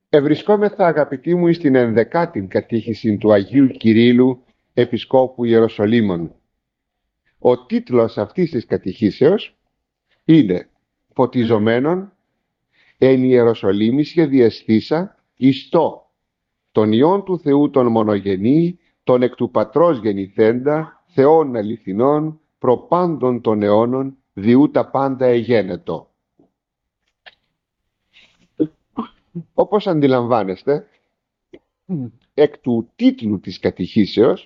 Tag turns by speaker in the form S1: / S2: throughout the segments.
S1: Ευρισκόμεθα, αγαπητοί μου, στην 11η κατήχηση του Αγίου Κυρίλλου Επισκόπου Ιεροσολύμων. Ο τίτλος αυτής της κατηχήσεως είναι «Φωτιζομένων εν Ιεροσολύμη σχεδιαστήσα ιστό τον Υιόν του Θεού τον μονογενή, τον εκ του Πατρός γεννηθέντα, Θεών αληθινών, προπάντων των αιώνων, διού τα πάντα εγένετο». Όπως αντιλαμβάνεστε, εκ του τίτλου της κατηχήσεως,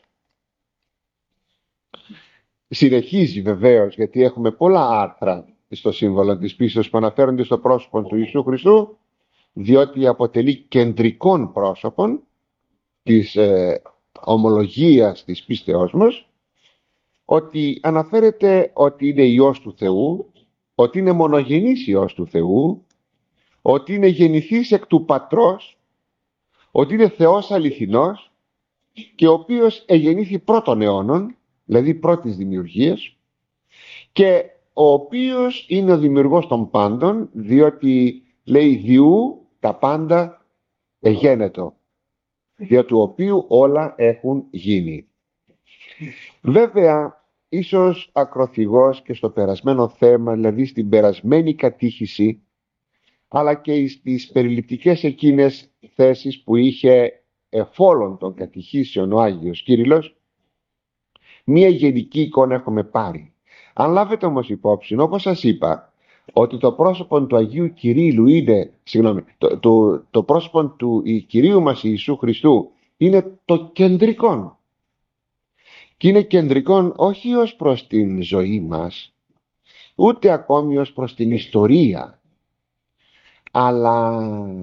S1: συνεχίζει βεβαίως, γιατί έχουμε πολλά άρθρα στο σύμβολο της πίστεως που αναφέρονται στο πρόσωπο του Ιησού Χριστού, διότι αποτελεί κεντρικών πρόσωπων της ομολογίας της πίστεώς μας, ότι αναφέρεται ότι είναι Υιός του Θεού, ότι είναι μονογενής Υιός του Θεού, ότι είναι γεννηθής εκ του Πατρός, ότι είναι Θεός αληθινός και ο οποίος εγεννήθη πρώτων αιώνων, δηλαδή πρώτης δημιουργίας, και ο οποίος είναι ο δημιουργός των πάντων, διότι λέει διού τα πάντα εγένετο, δια του οποίου όλα έχουν γίνει. Βέβαια, ίσως ακροθυγός και στο περασμένο θέμα, δηλαδή στην περασμένη κατήχηση, αλλά και στις περιληπτικές εκείνες θέσεις που είχε εφόλων των κατηχήσεων ο Άγιος Κύριλλος, μία γενική εικόνα έχουμε πάρει. Αν λάβετε όμως υπόψη, όπως σας είπα, ότι το πρόσωπο του Αγίου Κυρίλλου είναι, το πρόσωπο του Κυρίου μας Ιησού Χριστού είναι το κεντρικό. Και είναι κεντρικό όχι ως προς την ζωή μας, ούτε ακόμη ως προς την ιστορία, αλλά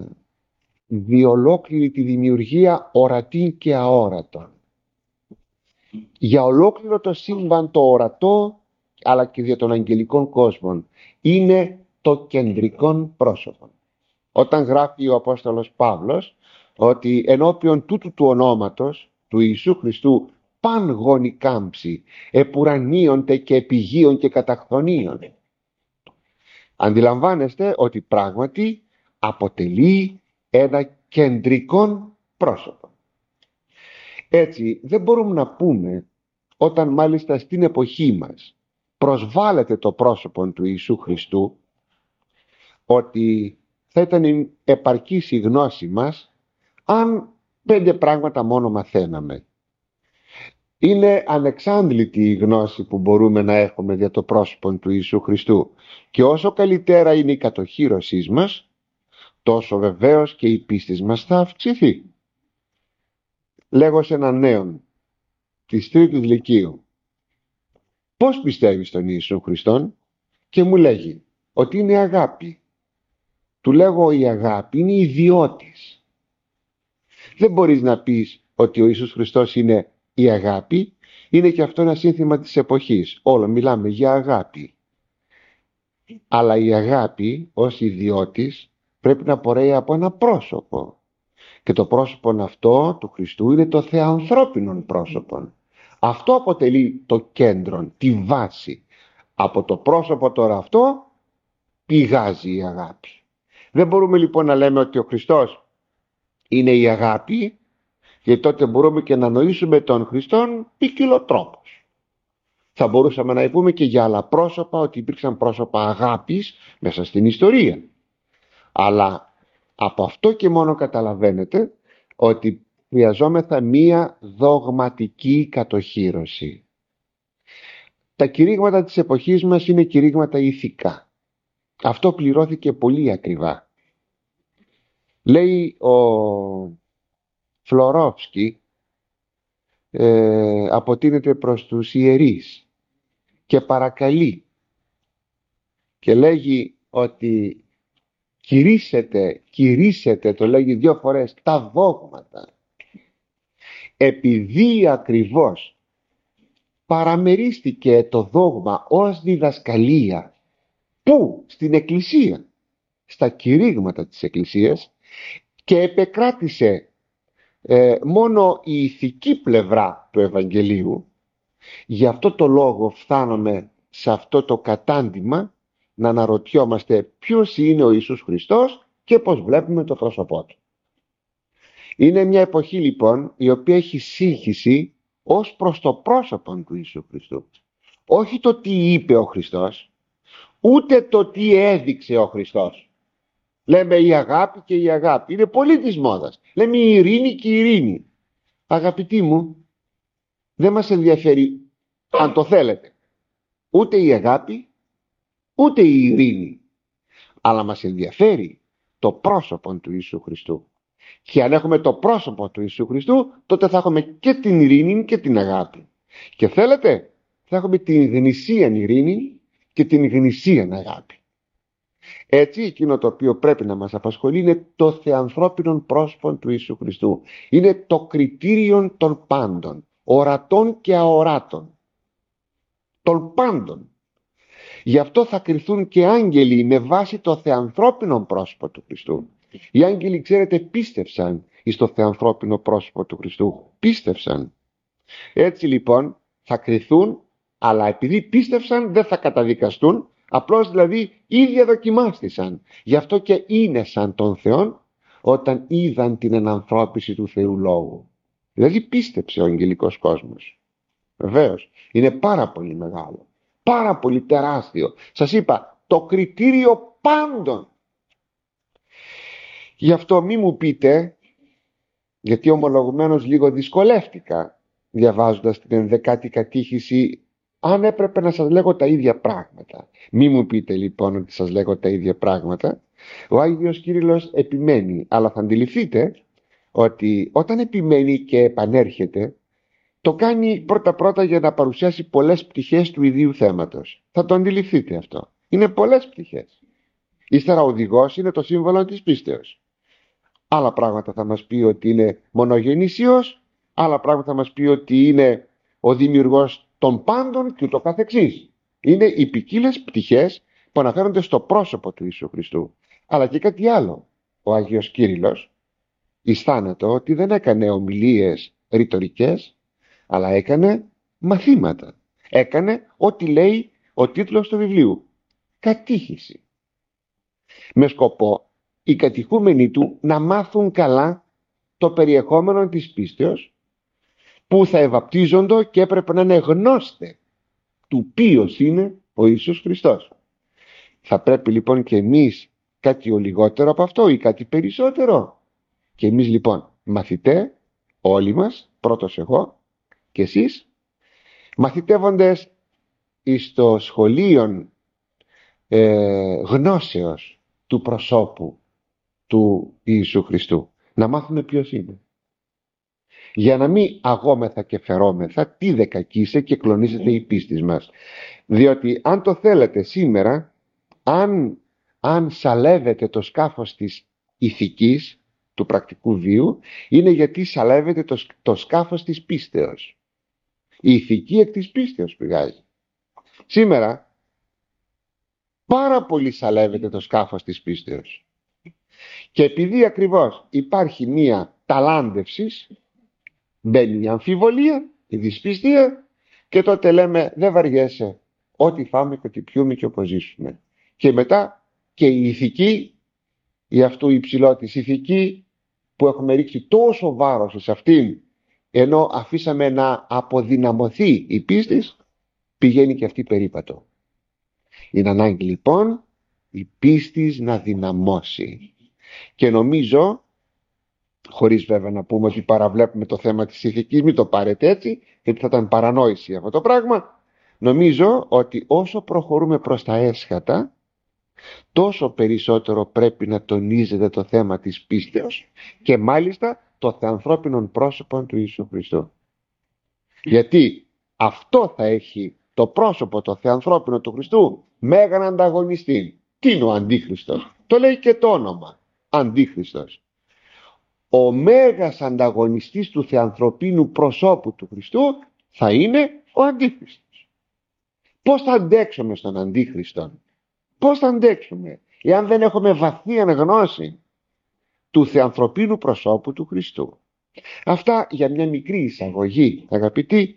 S1: διολόκληρη τη δημιουργία ορατή και αόρατον. Για ολόκληρο το σύμπαν το ορατό, αλλά και για τον αγγελικών κόσμο, είναι το κεντρικό πρόσωπο. Όταν γράφει ο Απόστολος Παύλος ότι ενώπιον τούτου του ονόματος του Ιησού Χριστού παν γόνοι κάμψη, επουρανίονται και επιγείων και καταχθονίων, αντιλαμβάνεστε ότι πράγματι αποτελεί ένα κεντρικό πρόσωπο. Έτσι δεν μπορούμε να πούμε, όταν μάλιστα στην εποχή μας προσβάλλεται το πρόσωπο του Ιησού Χριστού, ότι θα ήταν επαρκής η γνώση μας αν 5 πράγματα μόνο μαθαίναμε. Είναι ανεξάντλητη η γνώση που μπορούμε να έχουμε για το πρόσωπο του Ιησού Χριστού, και όσο καλύτερα είναι η κατοχήρωσή μας, τόσο βεβαίως και η πίστη μας θα αυξηθεί. Λέγω σε έναν νέον της τρίτου λυκείου, πώς πιστεύεις στον Ιησού Χριστόν, και μου λέγει ότι είναι αγάπη. Του λέγω, η αγάπη είναι ιδιώτης. Δεν μπορείς να πεις ότι ο Ιησούς Χριστός είναι η αγάπη. Είναι και αυτό ένα σύνθημα της εποχής. Όλο μιλάμε για αγάπη. Αλλά η αγάπη ως ιδιώτης πρέπει να πορεύει από ένα πρόσωπο. Και το πρόσωπο αυτό του Χριστού είναι το θεανθρώπινο πρόσωπο. Αυτό αποτελεί το κέντρο, τη βάση. Από το πρόσωπο τώρα αυτό πηγάζει η αγάπη. Δεν μπορούμε λοιπόν να λέμε ότι ο Χριστός είναι η αγάπη, γιατί τότε μπορούμε και να νοήσουμε τον Χριστόν ποικιλοτρόπως. Θα μπορούσαμε να πούμε και για άλλα πρόσωπα ότι υπήρξαν πρόσωπα αγάπης μέσα στην ιστορία. Αλλά από αυτό και μόνο καταλαβαίνετε ότι χρειαζόμεθα μία δογματική κατοχήρωση. Τα κηρύγματα της εποχής μας είναι κηρύγματα ηθικά. Αυτό πληρώθηκε πολύ ακριβά. Λέει ο Φλωρόφσκι, αποτείνεται προς τους ιερείς και παρακαλεί και λέγει ότι κηρύσσετε, το λέγει 2 φορές, τα δόγματα, επειδή ακριβώς παραμερίστηκε το δόγμα ως διδασκαλία. Πού? Στην Εκκλησία, στα κηρύγματα της Εκκλησίας, και επεκράτησε μόνο η ηθική πλευρά του Ευαγγελίου. Γι' αυτό το λόγο φτάνουμε σε αυτό το κατάντημα να αναρωτιόμαστε ποιος είναι ο Ιησούς Χριστός και πώς βλέπουμε το πρόσωπό του. Είναι μια εποχή λοιπόν η οποία έχει σύγχυση ως προς το πρόσωπο του Ιησού Χριστού. Όχι το τι είπε ο Χριστός, ούτε το τι έδειξε ο Χριστός. Λέμε η αγάπη και η αγάπη. Είναι πολύ της μόδας. Λέμε η ειρήνη και η ειρήνη. Αγαπητοί μου, δεν μας ενδιαφέρει, αν το θέλετε, ούτε η αγάπη, ούτε η ειρήνη. Αλλά μας ενδιαφέρει το πρόσωπο του Ιησού Χριστού. Και αν έχουμε το πρόσωπο του Ιησού Χριστού, τότε θα έχουμε και την ειρήνη και την αγάπη. Και θέλετε, θα έχουμε την γνησίαν ειρήνη και την γνησίαν αγάπη. Έτσι, εκείνο το οποίο πρέπει να μας απασχολεί είναι το θεανθρώπινο πρόσωπο του Ιησού Χριστού. Είναι το κριτήριο των πάντων, ορατών και αοράτων. Των πάντων. Γι' αυτό θα κριθούν και άγγελοι με βάση το θεανθρώπινο πρόσωπο του Χριστού. Οι άγγελοι, ξέρετε, πίστευσαν στο θεανθρώπινο πρόσωπο του Χριστού. Πίστευσαν. Έτσι λοιπόν θα κριθούν, αλλά επειδή πίστευσαν δεν θα καταδικαστούν. Απλώς δηλαδή ήδη δοκιμάστησαν. Γι' αυτό και είναι σαν τον Θεόν όταν είδαν την ενανθρώπιση του Θεού Λόγου. Δηλαδή πίστεψε ο αγγελικός κόσμος. Βεβαίως είναι πάρα πολύ μεγάλο, πάρα πολύ τεράστιο. Σας είπα, το κριτήριο πάντων. Γι' αυτό μη μου πείτε, γιατί ομολογουμένως λίγο δυσκολεύτηκα διαβάζοντας την 11η κατήχηση, αν έπρεπε να σας λέγω τα ίδια πράγματα. Μη μου πείτε λοιπόν ότι σας λέγω τα ίδια πράγματα. Ο Άγιος Κύριλλος επιμένει, αλλά θα αντιληφθείτε ότι όταν επιμένει και επανέρχεται, το κάνει πρώτα για να παρουσιάσει πολλές πτυχές του ιδίου θέματος. Θα το αντιληφθείτε αυτό. Είναι πολλές πτυχές. Ύστερα ο οδηγός είναι το σύμβολο της πίστεως. Άλλα πράγματα θα μας πει ότι είναι μονογεννήσιος, άλλα πράγματα θα μας πει ότι είναι ο δημιουργός των πάντων και ούτω καθεξής. Είναι οι ποικίλες πτυχές που αναφέρονται στο πρόσωπο του Ιησού Χριστού. Αλλά και κάτι άλλο. Ο Άγιος Κύριλλος εις θάνατο ότι δεν έκανε ομιλίες ρητορικές, αλλά έκανε μαθήματα. Έκανε ό,τι λέει ο τίτλος του βιβλίου. Κατήχηση. Με σκοπό οι κατηχούμενοι του να μάθουν καλά το περιεχόμενο της πίστεως, που θα ευαπτίζονται και έπρεπε να είναι γνώστε του ποιος είναι ο Ιησούς Χριστός. Θα πρέπει λοιπόν και εμείς κάτι ο λιγότερο από αυτό ή κάτι περισσότερο. Και εμείς λοιπόν μαθητέ, όλοι μας, πρώτος εγώ και εσείς, μαθητεύοντες εις το σχολείο γνώσεως του προσώπου του Ιησού Χριστού, να μάθουμε ποιος είναι, για να μην αγόμεθα και φερόμεθα τι δεκακίσε και κλονίζεται η πίστη μας. Διότι αν το θέλετε σήμερα, αν σαλεύετε το σκάφος της ηθικής, του πρακτικού βίου, είναι γιατί σαλεύετε το σκάφος της πίστεως. Η ηθική εκ της πίστεως πηγάζει. Σήμερα πάρα πολύ σαλεύεται το σκάφος της πίστεως. Και επειδή ακριβώς υπάρχει μία ταλάντευση, μπαίνει η αμφιβολία, η δυσπιστία, και τότε λέμε δεν βαριέσαι, ό,τι φάμε και ό,τι πιούμε και όπως ζήσουμε. Και μετά και η ηθική, η αυτού υψηλότης ηθική, που έχουμε ρίξει τόσο βάρος σε αυτήν, ενώ αφήσαμε να αποδυναμωθεί η πίστη, πηγαίνει και αυτή περίπατο. Είναι ανάγκη λοιπόν η πίστη να δυναμώσει. Και νομίζω, χωρίς βέβαια να πούμε ότι παραβλέπουμε το θέμα της ηθικής, μην το πάρετε έτσι, γιατί θα ήταν παρανόηση αυτό το πράγμα. Νομίζω ότι όσο προχωρούμε προς τα έσχατα, τόσο περισσότερο πρέπει να τονίζεται το θέμα της πίστεως και μάλιστα το θεανθρώπινο πρόσωπο του Ιησού Χριστού. Γιατί αυτό θα έχει το πρόσωπο το θεανθρώπινο του Χριστού μέγαν ανταγωνιστή. Τι είναι ο Αντίχριστος? Το λέει και το όνομα, Αντίχριστος. Ο μέγας ανταγωνιστής του θεανθρωπίνου προσώπου του Χριστού θα είναι ο Αντίχριστος. Πώς θα αντέξουμε στον Αντίχριστον? Πώς θα αντέξουμε εάν δεν έχουμε βαθία γνώση του θεανθρωπίνου προσώπου του Χριστού? Αυτά για μια μικρή εισαγωγή, αγαπητοί,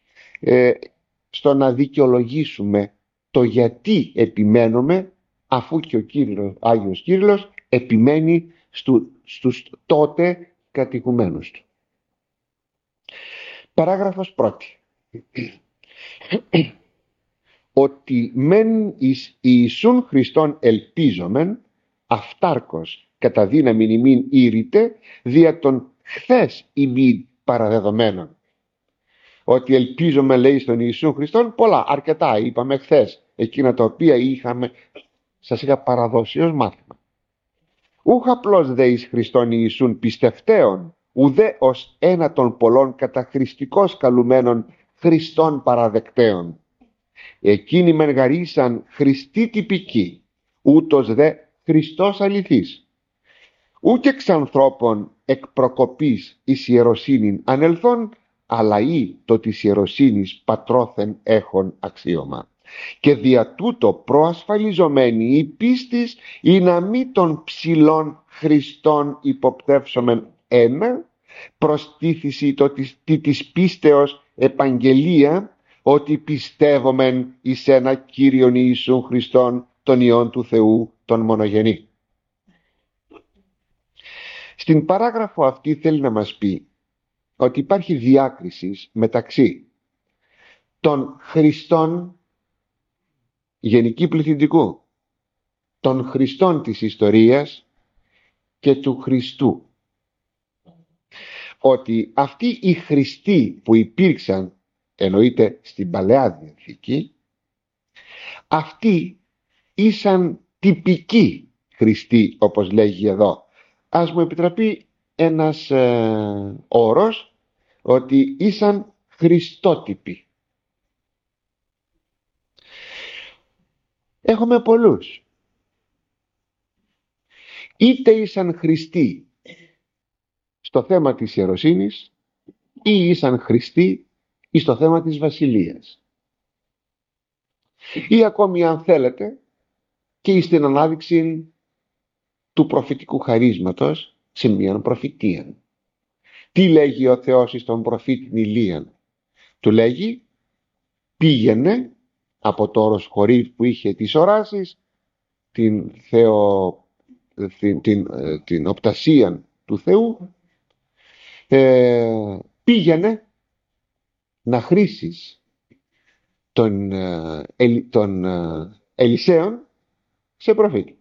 S1: στο να δικαιολογήσουμε το γιατί επιμένουμε, αφού και ο Άγιος Κύριλλος επιμένει στους τότε κατοικουμένους του. Παράγραφος 1. Ότι μεν εις Ιησούν Χριστόν ελπίζομεν, αυτάρκος κατά δύναμιν ημίν ήρητε, δια των χθες ημίν παραδεδομένων. Ότι ελπίζομαι, λέει, στον Ιησούν Χριστόν πολλά, αρκετά είπαμε χθες, εκείνα τα οποία σας είχα παραδώσει ως μάθημα. Ούχ απλώς δε εις Χριστόν Ιησούν πιστευτέων, ουδέ ως ένα των πολλών καταχρηστικώς καλουμένων Χριστών παραδεκτέων. Εκείνοι μεν γαρίσαν Χριστοί τυπικοί, ούτως δε Χριστός αληθής. Ούκ εξ ανθρώπων εκ προκοπής εις ιεροσύνην ανελθών, αλλά ή το της ιεροσύνης πατρώθεν έχων αξίωμα. Και δια τούτο προασφαλιζομένη η πίστης ή να μη των ψηλών Χριστών υποπτεύσομεν ένα, προστίθηση το της πίστεως επαγγελία, ότι πιστεύομεν εις ένα Κύριον Ιησούν Χριστόν, τον Υιόν του Θεού, τον μονογενή. Στην παράγραφο αυτή θέλει να μας πει ότι υπάρχει διάκριση μεταξύ των Χριστών γενική πληθυντικού, των Χριστών της ιστορίας και του Χριστού. Ότι αυτοί οι Χριστοί που υπήρξαν, εννοείται στην Παλαιά Διαθήκη, αυτοί ήσαν τυπικοί Χριστοί, όπως λέγει εδώ. Ας μου επιτραπεί ένας όρος, ότι ήσαν χριστότυποι. Έχουμε πολλούς. Είτε ήσαν Χριστοί στο θέμα της ιεροσύνης, ή ήσαν Χριστοί στο θέμα της βασιλείας. Ή ακόμη, αν θέλετε, και στην ανάδειξη του προφητικού χαρίσματος σε μίαν προφητεία. Τι λέγει ο Θεός εις τον προφήτη Ηλίαν? Του λέγει, πήγαινε από το όρος χωρίς που είχε τις οράσεις, την οπτασία του Θεού, πήγαινε να χρήσεις των Ελισέων σε προφήτη.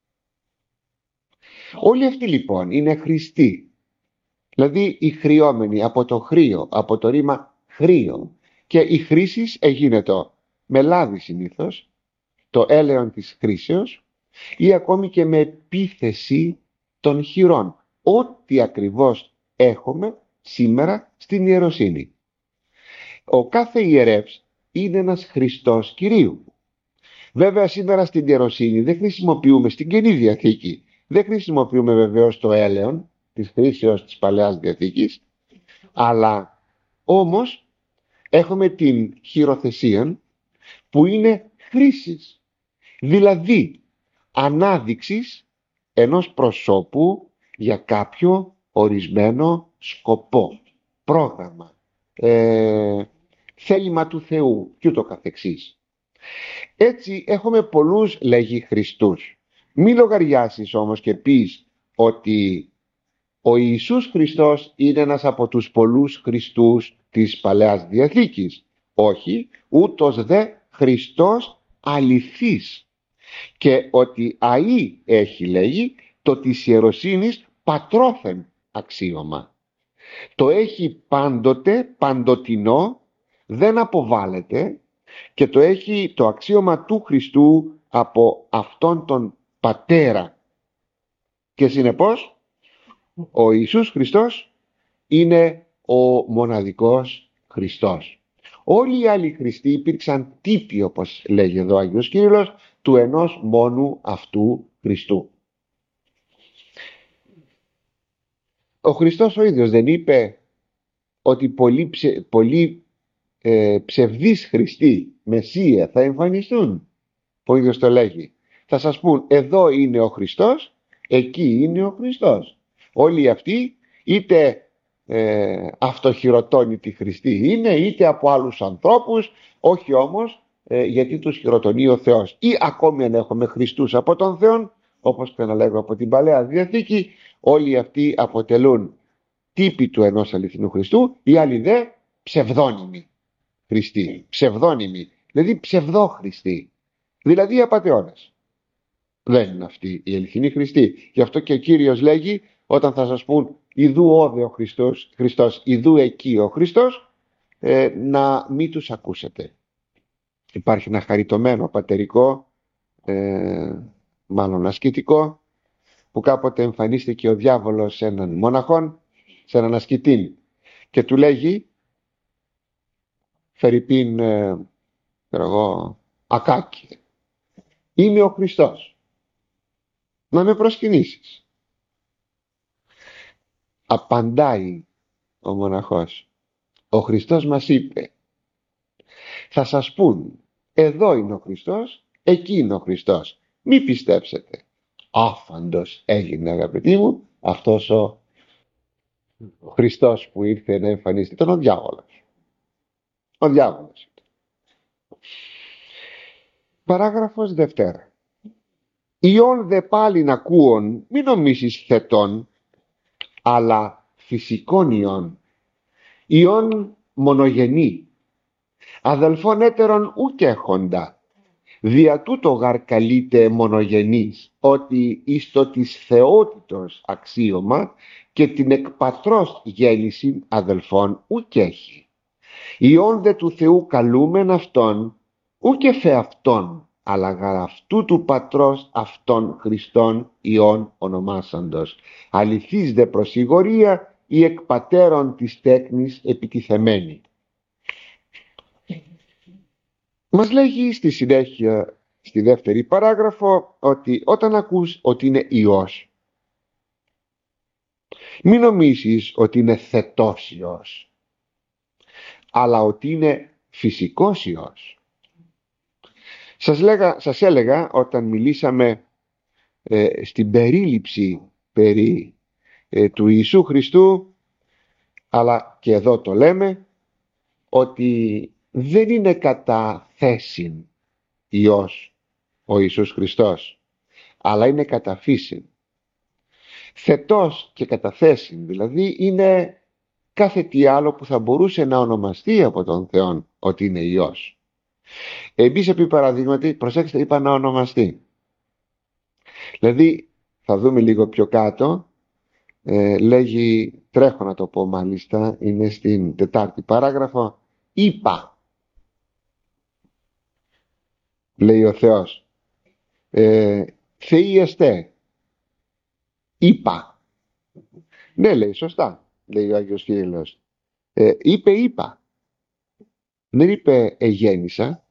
S1: Όλοι αυτοί λοιπόν είναι Χριστοί, δηλαδή οι χρειόμενοι από το χρείο, από το ρήμα χρείο, και η χρήση έγινε με λάδι συνήθως, το έλεον της χρήσεως, ή ακόμη και με επίθεση των χειρών, ό,τι ακριβώς έχουμε σήμερα στην ιεροσύνη. Ο κάθε ιερεύς είναι ένας Χριστός Κυρίου. Βέβαια σήμερα στην ιεροσύνη δεν χρησιμοποιούμε, στην Καινή Διαθήκη δεν χρησιμοποιούμε βεβαίως το έλεον της χρήσεως της Παλαιάς Διαθήκης, αλλά όμως έχουμε την χειροθεσία που είναι χρήσης, δηλαδή ανάδειξης ενός προσώπου για κάποιο ορισμένο σκοπό, πρόγραμμα, θέλημα του Θεού και ούτω καθεξής. Έτσι έχουμε πολλούς, λέγει, Χριστούς. Μη λογαριάσεις όμως και πεις ότι ο Ιησούς Χριστός είναι ένας από τους πολλούς Χριστούς της Παλαιάς Διαθήκης. Όχι, ούτως δε Χριστός αληθής. Και ότι αεί έχει, λέγει, το της ιεροσύνης πατρώθεν αξίωμα. Το έχει πάντοτε, παντοτινό, δεν αποβάλλεται, και το έχει το αξίωμα του Χριστού από αυτόν τον Πατέρα. Και συνεπώς ο Ιησούς Χριστός είναι ο μοναδικός Χριστός. Όλοι οι άλλοι Χριστοί υπήρξαν τύποι, όπως λέγει εδώ ο Άγιος Κύριλλος, του ενός μόνου αυτού Χριστού. Ο Χριστός ο ίδιος δεν είπε ότι πολλοί ψευδείς Χριστοί, Μεσσία, θα εμφανιστούν? Ο ίδιος το λέγει. Θα σας πούν, εδώ είναι ο Χριστός, εκεί είναι ο Χριστός. Όλοι αυτοί είτε αυτοχειροτώνητοι Χριστοί είναι, είτε από άλλους ανθρώπους, όχι όμως γιατί τους χειροτονεί ο Θεός. Ή ακόμη αν έχουμε Χριστούς από τον Θεό, όπως ξαναλέγω από την Παλαιά Διαθήκη, όλοι αυτοί αποτελούν τύποι του ενός αληθινού Χριστού, οι άλλοι δε ψευδόνυμοι Χριστοί, ψευδόνυμοι, δηλαδή ψευδόχριστοι, δηλαδή απατεώνες. Δεν είναι αυτοί οι αληθινοί Χριστοί. Γι' αυτό και ο Κύριος λέγει, όταν θα σας πούν ιδού όδε ο Χριστός, ιδού εκεί ο Χριστός, να μην τους ακούσετε. Υπάρχει ένα χαριτωμένο πατερικό, μάλλον ασκητικό, που κάποτε εμφανίστηκε ο διάβολος σε έναν μοναχόν, σε έναν ασκητήν, και του λέγει, φερειπίν, εγώ, Ακάκη, είμαι ο Χριστός, να με προσκυνήσεις. Απαντάει ο μοναχός, ο Χριστός μας είπε, θα σας πούν, εδώ είναι ο Χριστός, εκεί είναι ο Χριστός, μη πιστέψετε. Άφαντος έγινε, αγαπητοί μου, αυτός ο Χριστός που ήρθε να εμφανιστεί. Ήταν ο διάβολος. Ο διάβολος. Παράγραφος Δευτέρα. Ιών δε πάλιν ακούων, μην νομίσεις θετών, αλλά φυσικών ιών. Ιών μονογενή, αδελφών έτερων ουκ έχοντα. Δια τούτο γαρ καλείται μονογενής, ότι εις το της θεότητος αξίωμα και την εκπατρός γέννηση αδελφών ουκ έχει. Ιών δε του Θεού καλούμεν αυτόν, ουκ εφ' αυτόν, αλλά γαρ αυτού του πατρός αυτών Χριστών Υιών ονομάσαντος. Αληθής δε προσηγορία η εκπατέρων της τέκνης επιτιθεμένη. Μας λέγει στη συνέχεια, στη δεύτερη παράγραφο, ότι όταν ακούς ότι είναι Υιός, μην νομίσεις ότι είναι θετός Υιός, αλλά ότι είναι φυσικός Υιός. Σας έλεγα όταν μιλήσαμε στην περίληψη περί του Ιησού Χριστού, αλλά και εδώ το λέμε, ότι δεν είναι κατά θέσιν Υιός ο Ιησούς Χριστός, αλλά είναι κατά φύσιν. Θετός και κατά θέσιν, δηλαδή είναι κάθε τι άλλο που θα μπορούσε να ονομαστεί από τον Θεό ότι είναι Υιός. Εμείς επί παραδείγματι, προσέξτε, είπα να ονομαστεί. Δηλαδή θα δούμε λίγο πιο κάτω, λέγει, τρέχω να το πω μάλιστα, είναι στην τετάρτη παράγραφο, είπα, λέει ο Θεός, Θεοί εστέ, είπα. Ναι, λέει, σωστά, λέει ο Άγιος Κύριλλος. Είπα. Δεν είπε εγέννησα,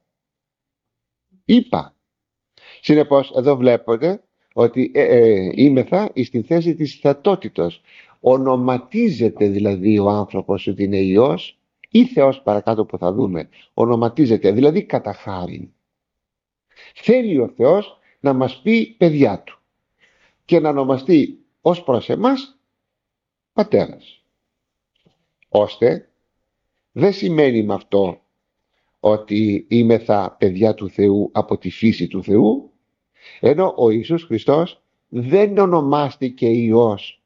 S1: είπα. Συνεπώς εδώ βλέπετε ότι είμεθα εις την θέση της θετότητος. Ονοματίζεται δηλαδή ο άνθρωπος ότι είναι Υιός ή Θεός, παρακάτω που θα δούμε. Ονοματίζεται δηλαδή κατά χάριν. Θέλει ο Θεός να μας πει παιδιά του και να ονομαστεί ως προς εμάς πατέρας. Ώστε δεν σημαίνει με αυτό ότι είμεθα παιδιά του Θεού από τη φύση του Θεού, ενώ ο Ιησούς Χριστός δεν ονομάστηκε Υιός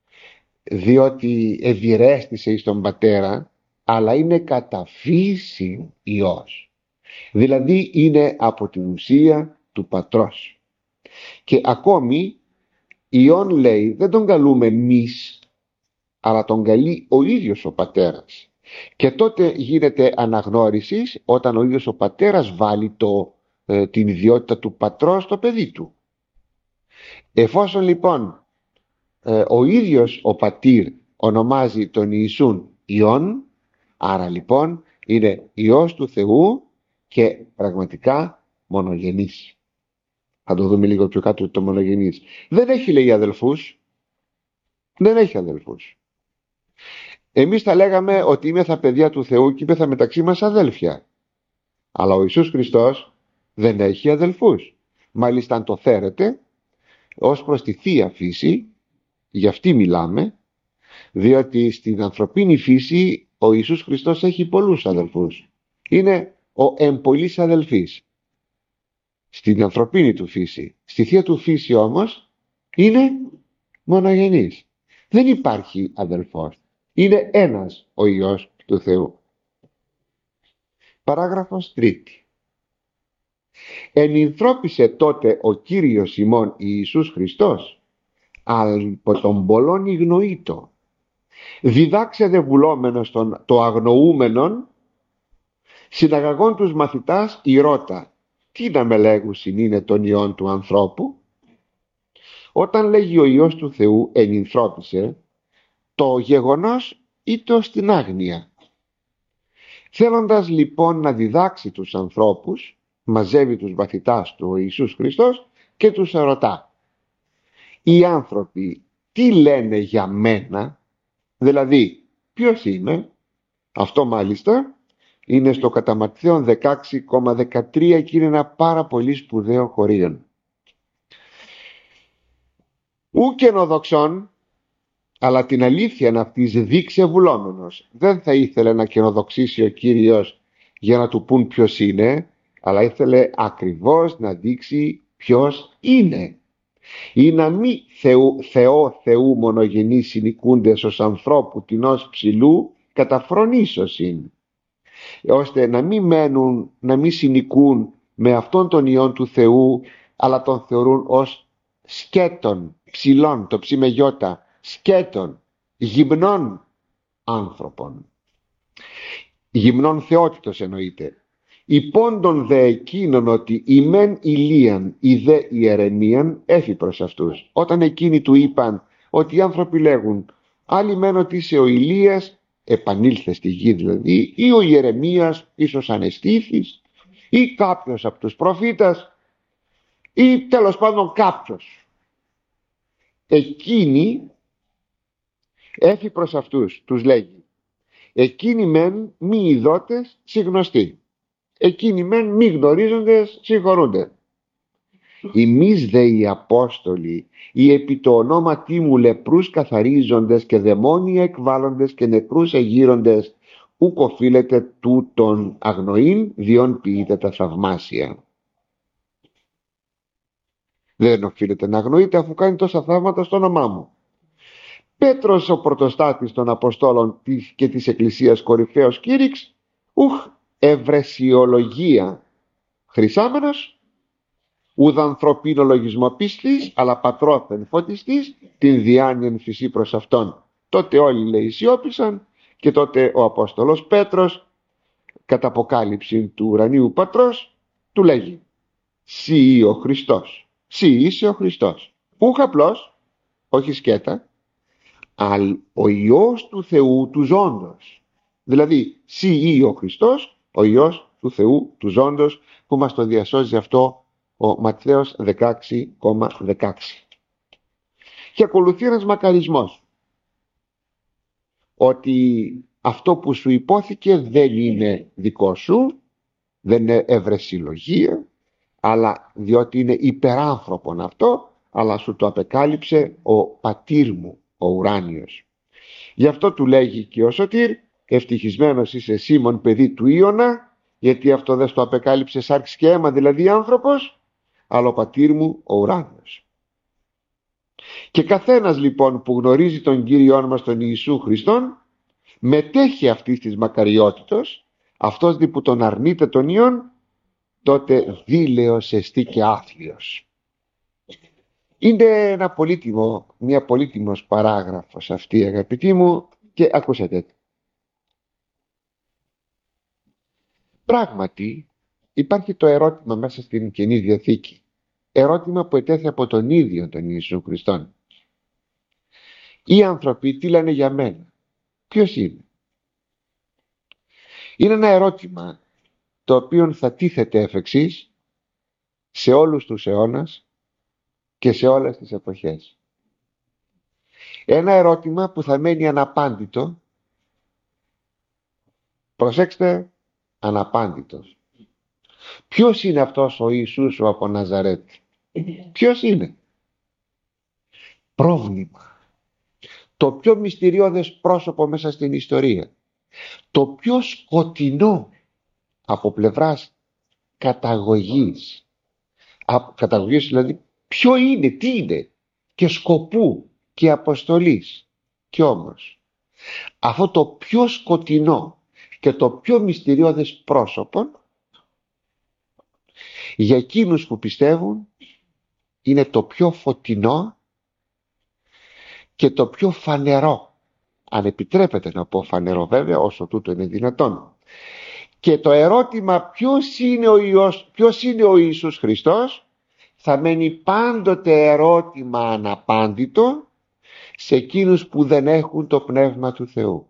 S1: διότι ευηρέστησε εις τον Πατέρα, αλλά είναι κατά φύση Υιός. Δηλαδή είναι από την ουσία του Πατρός. Και ακόμη Υιόν, λέει, δεν τον καλούμε εμείς, αλλά τον καλεί ο ίδιος ο Πατέρας. Και τότε γίνεται αναγνώριση όταν ο ίδιος ο Πατέρας βάλει την ιδιότητα του πατρός στο παιδί του. Εφόσον λοιπόν ο ίδιος ο πατήρ ονομάζει τον Ιησούν Υιόν, άρα λοιπόν είναι Υιός του Θεού και πραγματικά μονογενής. Θα το δούμε λίγο πιο κάτω το μονογενής. Δεν έχει, λέει, αδελφούς. Δεν έχει αδελφούς. Εμείς θα λέγαμε ότι είμεθα παιδιά του Θεού και είμεθα μεταξύ μας αδέλφια. Αλλά ο Ιησούς Χριστός δεν έχει αδελφούς. Μάλιστα αν το θέλετε, ως προς τη θεία φύση, γι' αυτή μιλάμε, διότι στην ανθρωπίνη φύση ο Ιησούς Χριστός έχει πολλούς αδελφούς. Είναι ο εμπολής αδελφής στην ανθρωπίνη του φύση. Στη θεία του φύση όμως είναι μονογενής. Δεν υπάρχει αδελφός. Είναι ένας ο Υιός του Θεού. Παράγραφος 3. Ενυνθρώπισε τότε ο Κύριος ημών Ιησούς Χριστός, από τον πολλών ηγνοήτο, διδάξε δε βουλόμενος το αγνοούμενον, συναγαγών τους μαθητάς ηρώτα, τι να με λέγουσιν είναι τον Υιόν του ανθρώπου. Όταν λέγει ο Υιός του Θεού ενυνθρώπισε, το γεγονός ήτο στην άγνοια. Θέλοντας λοιπόν να διδάξει τους ανθρώπους, μαζεύει τους μαθητάς του ο Ιησούς Χριστός και τους ρωτά, οι άνθρωποι τι λένε για μένα, δηλαδή ποιος είμαι? Αυτό μάλιστα είναι στο κατά Ματθαίον 16,13 και είναι ένα πάρα πολύ σπουδαίο χωρίον. Ου καινοδοξών, αλλά την αλήθεια αυτής δείξε βουλόμενος. Δεν θα ήθελε να καινοδοξήσει ο Κύριος για να του πούν ποιος είναι, αλλά ήθελε ακριβώς να δείξει ποιος είναι. Ή να μη Θεού μονογενείς συνοικούντες ως ανθρώπου τινός ψηλού κατά φρονήσωσιν, ώστε να μην μένουν, να μην συνοικούν με αυτόν τον Υιόν του Θεού, αλλά τον θεωρούν ως σκέτον ψηλών, το ψι με γιώτα, σκέτον γυμνών άνθρωπον, γυμνών θεότητος εννοείται. Υπόντων δε εκείνον ότι η μεν ηλίαν η δε ιερεμίαν έφη προς αυτούς. Όταν εκείνοι του είπαν ότι οι άνθρωποι λέγουν άλλοι μεν ότι είσαι ο Ηλίας, επανήλθε στη γη δηλαδή, ή ο Ιερεμίας ίσως ανεστήθης, ή κάποιος από τους προφήτας, ή τέλος πάντων κάποιος, εκείνοι έφη προς αυτούς, τους λέγει, εκείνοι μεν μη ειδότες συγνωστοί, εκείνοι μεν μη γνωρίζοντες συγχωρούνται. Εμείς δε οι Απόστολοι, οι επί το ονόματί μου λεπρούς καθαρίζοντες και δαιμόνια εκβάλλοντες και νεκρούς εγείροντες, ουκ οφείλετε τούτον αγνοήν, διόν ποιείτε τα θαυμάσια. Δεν οφείλετε να αγνοείτε αφού κάνει τόσα θαύματα στο όνομά μου. Πέτρος ο πρωτοστάτης των Αποστόλων και της Εκκλησίας κορυφαίος κήρυξ, ουχ ευρεσιολογία χρυσάμενος, ουδ' ανθρωπίνο λογισμό πίστης, αλλά πατρόθεν φωτιστής, την διάνοιεν φυσή προς αυτόν. Τότε όλοι λέει σιώπησαν και τότε ο Απόστολος Πέτρος, κατά αποκάλυψη του ουρανίου πατρός, του λέγει, «Συ ο Χριστός, συ είσαι ο Χριστός». Ούχ απλώς, όχι σκέτα, αλλά ο Υιός του Θεού του ζώντος. Δηλαδή, συ ο Χριστός, ο Υιός του Θεού του ζώντος, που μας το διασώζει αυτό ο Ματθαίος 16,16. Και ακολουθεί ένας μακαρισμός, ότι αυτό που σου υπόθηκε δεν είναι δικό σου, δεν είναι ευρεσιολογία, αλλά διότι είναι υπεράνθρωπον αυτό, αλλά σου το απεκάλυψε ο πατήρ μου, ο ουράνιος. Γι' αυτό του λέγει και ο Σωτήρ, ευτυχισμένος είσαι Σίμων παιδί του Ιωνα, γιατί αυτό δεν στο απεκάλυψε σάρξ και αίμα, δηλαδή άνθρωπος, αλλά ο πατήρ μου ο ουράνιος. Και καθένας λοιπόν που γνωρίζει τον Κύριόν μας τον Ιησού Χριστόν, μετέχει αυτής της μακαριότητος, αυτός δι που τον αρνείται τον Υιόν, τότε δίλαιος εστί και άθλιος. Είναι μια πολύτιμος παράγραφος αυτή, αγαπητοί μου, και ακούσατε. Πράγματι υπάρχει το ερώτημα μέσα στην Καινή Διαθήκη, ερώτημα που ετέθη από τον ίδιο τον Ιησού Χριστόν. Οι άνθρωποι τι λένε για μένα, ποιος είμαι? Είναι ένα ερώτημα το οποίο θα τίθεται εφ' εξής σε όλους τους αιώνας και σε όλες τις εποχές. Ένα ερώτημα που θα μένει αναπάντητο, προσέξτε, αναπάντητος. Ποιος είναι αυτός ο Ιησούς ο από Ναζαρέτ? Ποιος είναι? Πρόβλημα. Το πιο μυστηριώδες πρόσωπο μέσα στην ιστορία. Το πιο σκοτεινό από πλευράς καταγωγής. Καταγωγής δηλαδή ποιο είναι, τι είναι και σκοπού και αποστολής. Κι όμως Αυτό το πιο σκοτεινό και το πιο μυστηριώδες πρόσωπο για εκείνους που πιστεύουν είναι το πιο φωτεινό και το πιο φανερό, αν επιτρέπετε να πω φανερό βέβαια, όσο τούτο είναι δυνατόν. Και το ερώτημα ποιος είναι ο Υιός, ποιος είναι ο Ιησούς Χριστός, θα μένει πάντοτε ερώτημα αναπάντητο σε εκείνους που δεν έχουν το Πνεύμα του Θεού.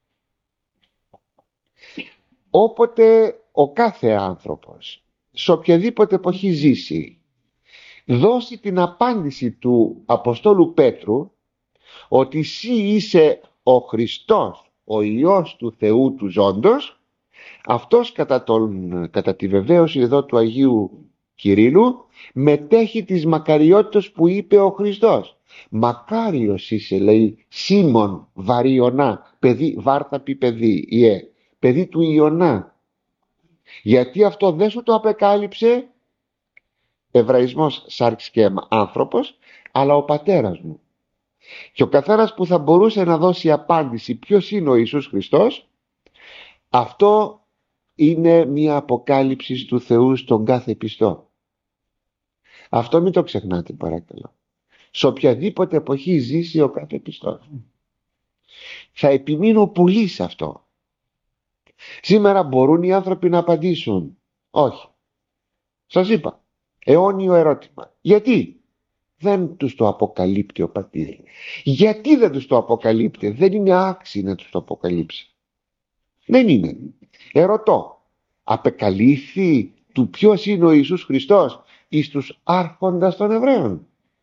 S1: Όποτε ο κάθε άνθρωπος σε οποιαδήποτε εποχή ζήσει δώσει την απάντηση του Αποστόλου Πέτρου ότι εσύ είσαι ο Χριστός, ο Υιός του Θεού του ζώντος, αυτός κατά τη βεβαίωση εδώ του Αγίου Κυρίλλου μετέχει της μακαριότητας που είπε ο Χριστός. Μακάριος είσαι, λέει, Σίμων Βαριωνά, παιδί, βάρτα πει παιδί, παιδί του Ιωνά. Γιατί αυτό δεν σου το απεκάλυψε εβραϊσμός σάρξ και αίμα, άνθρωπος, αλλά ο πατέρας μου. Και ο καθένας που θα μπορούσε να δώσει απάντηση ποιος είναι ο Ιησούς Χριστός, αυτό είναι μια αποκάλυψη του Θεού στον κάθε πιστό. Αυτό μην το ξεχνάτε παρακαλώ. Σε οποιαδήποτε εποχή ζήσει ο κάθε πιστός. Θα επιμείνω πολύ σε αυτό. Σήμερα μπορούν οι άνθρωποι να απαντήσουν όχι. Σας είπα, αιώνιο ερώτημα. Γιατί δεν τους το αποκαλύπτει ο πατήρ? Γιατί δεν τους το αποκαλύπτει? Δεν είναι άξιοι να τους το αποκαλύψει. Δεν είναι. Ερωτώ, απεκαλύφθη του ποιος είναι ο Ιησούς Χριστός εις τους άρχοντας των Εβραίων?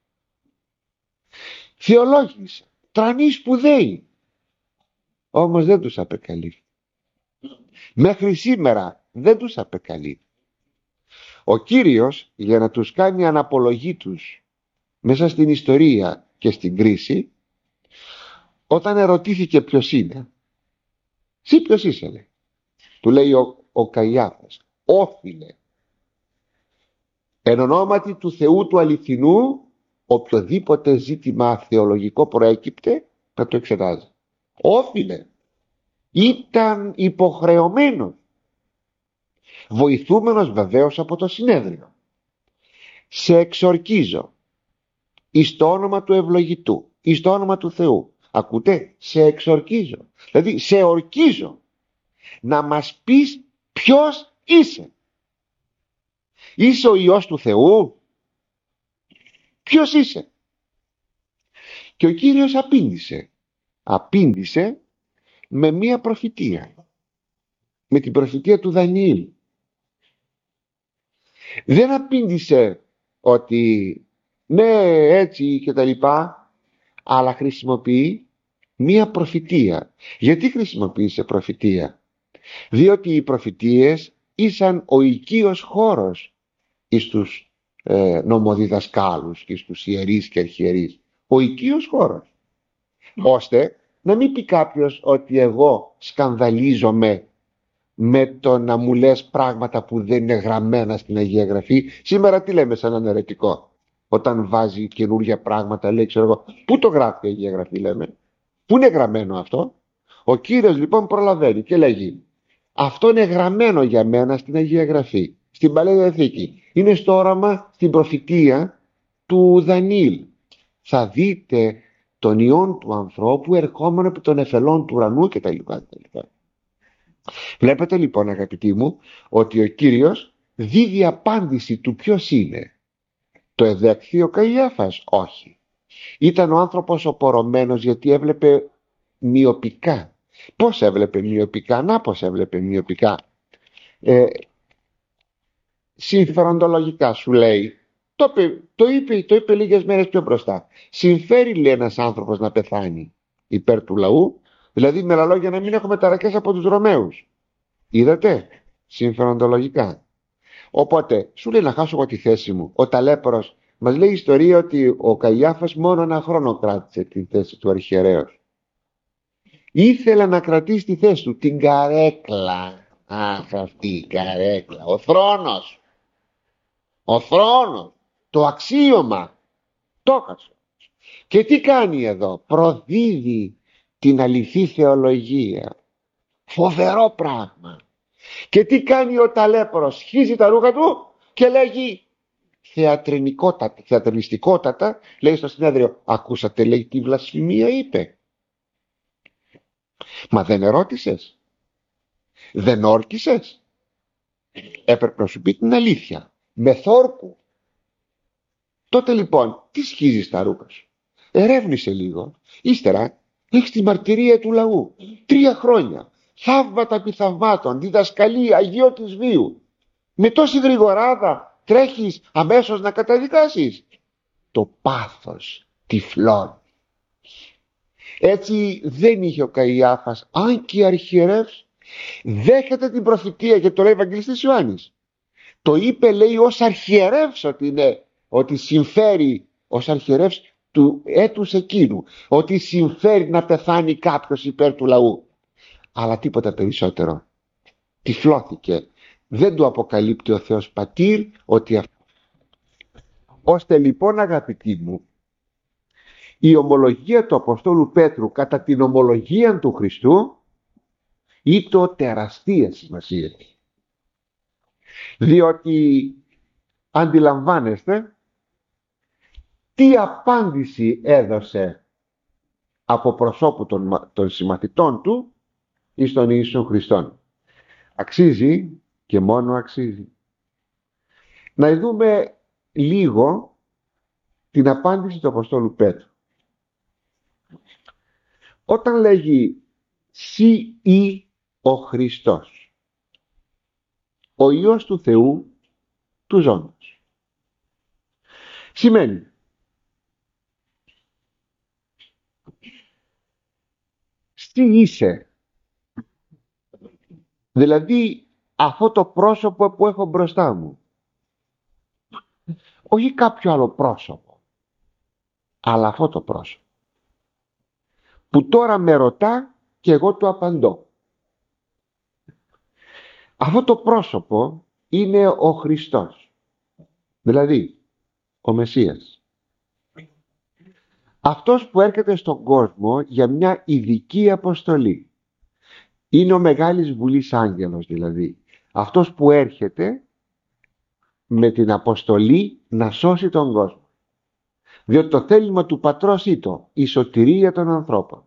S1: Θεολόγησε, τρανοί σπουδαίοι, όμως δεν τους απεκαλύφθη. Μέχρι σήμερα δεν τους απεκαλύφθη. Ο Κύριος, για να τους κάνει αναπολογή τους μέσα στην ιστορία και στην κρίση, όταν ερωτήθηκε ποιος είναι, εσύ ποιος είσαι, λέει. Του λέει ο Καϊάφας, όφιλε εν ονόματι του Θεού του αληθινού οποιοδήποτε ζήτημα θεολογικό προέκυπτε να το εξετάζει. Όφιλε, ήταν υποχρεωμένος, βοηθούμενος βεβαίως από το συνέδριο. Σε εξορκίζω εις το όνομα του ευλογητού, εις το όνομα του Θεού. Ακούτε, σε εξορκίζω, δηλαδή σε ορκίζω να μας πεις ποιος είσαι. Είσαι ο Υιός του Θεού? Ποιος είσαι? Και ο Κύριος απήντησε με μία προφητεία, με την προφητεία του Δανιήλ. Δεν απήντησε ότι ναι έτσι και τα λοιπά, αλλά χρησιμοποιεί μία προφητεία. Γιατί χρησιμοποίησε προφητεία? Διότι οι προφητείες ήσαν ο οικείος χώρος εις τους νομοδιδασκάλους και στους ιερείς και αρχιερείς. Ο οικείος χώρος, ώστε να μην πει κάποιος ότι εγώ σκανδαλίζομαι με το να μου λες πράγματα που δεν είναι γραμμένα στην Αγία Γραφή. Σήμερα τι λέμε σαν έναν αιρετικό? Όταν βάζει καινούργια πράγματα λέει, ξέρω εγώ, πού το γράφει η Αγία Γραφή, λέμε? Πού είναι γραμμένο αυτό? Ο Κύριος λοιπόν προλαβαίνει και λέγει, αυτό είναι γραμμένο για μένα στην Αγία Γραφή, στην Παλαιά Διαθήκη. Είναι στο όραμα, στην προφητεία του Δανιήλ. Θα δείτε τον Υιόν του ανθρώπου ερχόμενο από των εφελών του ουρανού κτλ. Βλέπετε λοιπόν αγαπητοί μου ότι ο Κύριος δίδει απάντηση του ποιος είναι. Το εδέχθη ο Καϊάφας? Όχι. Ήταν ο άνθρωπος οπορωμένος γιατί έβλεπε μυοπικά. Πώς έβλεπε μυοπικά? Να πως έβλεπε μυοπικά. Συμφεροντολογικά σου λέει. Το είπε λίγες μέρες πιο μπροστά. Συμφέρει, λέει, ένας άνθρωπος να πεθάνει υπέρ του λαού, δηλαδή με άλλα λόγια να μην έχουμε ταρακές από τους Ρωμαίους. Είδατε, συμφεροντολογικά. Οπότε σου λέει να χάσω εγώ τη θέση μου. Ο ταλέπορος μας λέει η ιστορία ότι ο Καϊάφας μόνο ένα χρόνο κράτησε τη θέση του αρχιερέως. Ήθελε να κρατήσει τη θέση του, την καρέκλα. Αχ, αυτή η καρέκλα, ο θρόνος, το αξίωμα, το έχασε. Και τι κάνει εδώ? Προδίδει την αληθή θεολογία. Φοβερό πράγμα. Και τι κάνει ο ταλέπορος? Σχίζει τα ρούχα του και λέγει θεατρινιστικότατα, λέει στο συνέδριο, ακούσατε, λέει, τι βλασφημία είπε? Μα δεν ερώτησες? Δεν όρκησες? Έπρεπε να σου πει την αλήθεια, με θόρκου. Τότε λοιπόν τι σχίζεις τα ρούχα σου? Ερεύνησε λίγο. Ύστερα έχεις τη μαρτυρία του λαού, 3 χρόνια, θαύματα επί θαυμάτων, διδασκαλία, αγίο της βίου. Με τόση γρηγοράδα τρέχεις αμέσως να καταδικάσεις? Το πάθος τυφλώνει. Έτσι δεν είχε ο Καϊάφας, αν και αρχιερεύς, δέχεται την προφητεία, και το λέει ο Ευαγγελιστής Ιωάννης. Το είπε, λέει, ως αρχιερεύς ότι είναι, ότι συμφέρει, ως αρχιερεύς του έτους εκείνου, ότι συμφέρει να πεθάνει κάποιος υπέρ του λαού. Αλλά τίποτα περισσότερο. Τυφλώθηκε. Δεν του αποκαλύπτει ο Θεός Πατήρ ότι αυτό. Ώστε λοιπόν, αγαπητοί μου, η ομολογία του Αποστόλου Πέτρου κατά την ομολογία του Χριστού είναι τεραστία σημασία. Διότι αντιλαμβάνεστε τι απάντηση έδωσε από προσώπου των συμμαθητών του εις τον Ιησού Χριστόν. Αξίζει και μόνο αξίζει να δούμε λίγο την απάντηση του Αποστόλου Πέτρου. Όταν λέγει «Συ ή ο Χριστός, ο Υιός του Θεού, του ζώντος», σημαίνει «Συ είσαι», δηλαδή αυτό το πρόσωπο που έχω μπροστά μου, όχι κάποιο άλλο πρόσωπο, αλλά αυτό το πρόσωπο που τώρα με ρωτά και εγώ του απαντώ. Αυτό το πρόσωπο είναι ο Χριστός, δηλαδή ο Μεσσίας, αυτός που έρχεται στον κόσμο για μια ειδική αποστολή. Είναι ο Μεγάλης Βουλής Άγγελος, δηλαδή αυτός που έρχεται με την αποστολή να σώσει τον κόσμο. Διότι το θέλημα του Πατρός ήταν η σωτηρία των ανθρώπων.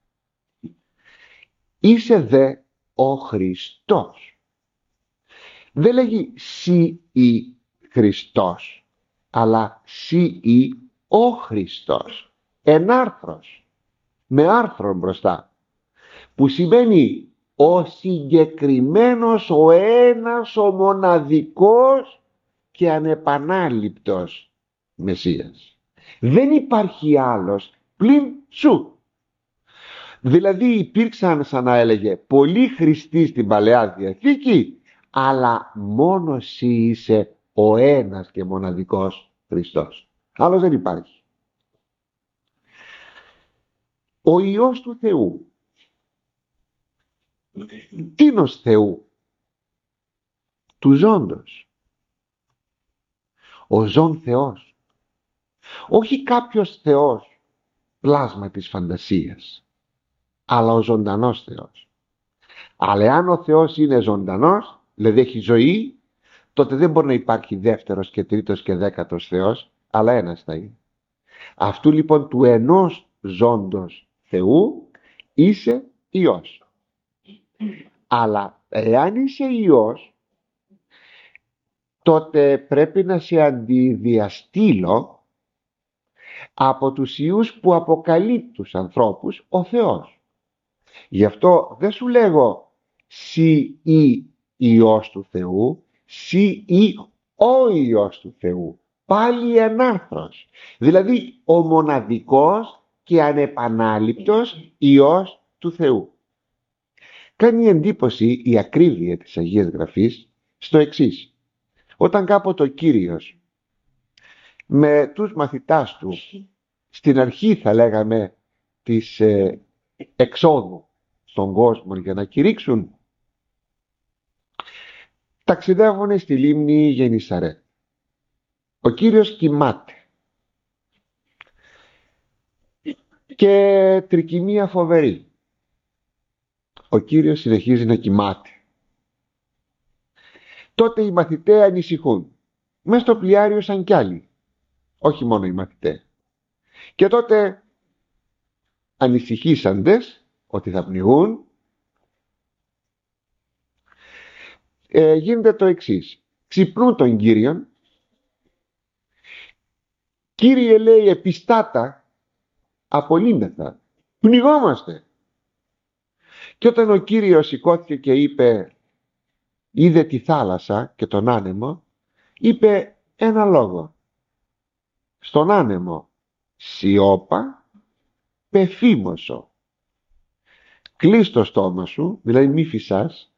S1: Είσαι δε ο Χριστός. Δεν λέγει «Συ ή Χριστός», αλλά «Συ ή ο Χριστός». Ενάρθρος, με άρθρο μπροστά, που σημαίνει ο συγκεκριμένος, ο ένας, ο μοναδικός και ανεπανάληπτος Μεσσίας. Δεν υπάρχει άλλος πλην σου. Δηλαδή υπήρξαν, σαν να έλεγε, πολλοί Χριστοί στην Παλαιά Διαθήκη, αλλά μόνο εσύ είσαι ο ένας και μοναδικός Χριστός. Άλλος δεν υπάρχει. Ο Υιός του Θεού. Τίνος Θεού? Του ζώντος. Ο ζών Θεός. Όχι κάποιος Θεός πλάσμα της φαντασίας, αλλά ο ζωντανός Θεός. Αλλά αν ο Θεός είναι ζωντανός, δηλαδή έχει ζωή, τότε δεν μπορεί να υπάρχει δεύτερος και τρίτος και δέκατος Θεός, αλλά ένας θα είναι. Αυτού λοιπόν του ενός ζώντος Θεού είσαι Υιός. Αλλά εάν είσαι Υιός, τότε πρέπει να σε αντιδιαστήλω από τους Υιούς που αποκαλεί τους ανθρώπους ο Θεός. Γι' αυτό δεν σου λέγω «Συ ή Υιός του Θεού», «Συ ή ο Υιός του Θεού». Πάλι ενάρθρος. Δηλαδή ο μοναδικός και ανεπανάληπτος Υιός του Θεού. Κάνει εντύπωση η ακρίβεια της Αγίας Γραφής στο εξής. Όταν κάποτε ο Κύριος με τους μαθητάς του στην αρχή, θα λέγαμε, της εξόδου στον κόσμο για να κηρύξουν, ταξιδεύουν στη λίμνη Γενισαρέ. Ο Κύριος κοιμάται και τρικυμία φοβερή. ο Κύριος συνεχίζει να κοιμάται. Τότε οι μαθητές ανησυχούν. Μες στο πλοιάριο σαν κι άλλοι. Όχι μόνο οι μαθητές. Και τότε ανησυχήσαντες ότι θα πνιγούν, γίνεται το εξής. Ξυπνούν τον Κύριον. Κύριε, λέει, επιστάτα, απολύμεθα, πνιγόμαστε. Και όταν ο Κύριος σηκώθηκε και είπε, είδε τη θάλασσα και τον άνεμο, είπε ένα λόγο. Στον άνεμο, σιώπα, πεφήμωσο. Κλείς το στόμα σου, δηλαδή μη φυσάς,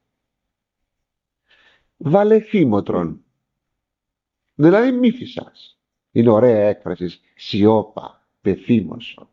S1: βάλε φήμοτρον, δηλαδή μη φυσάς. Είναι ωραία έκφραση, σιώπα, πεφήμωσο.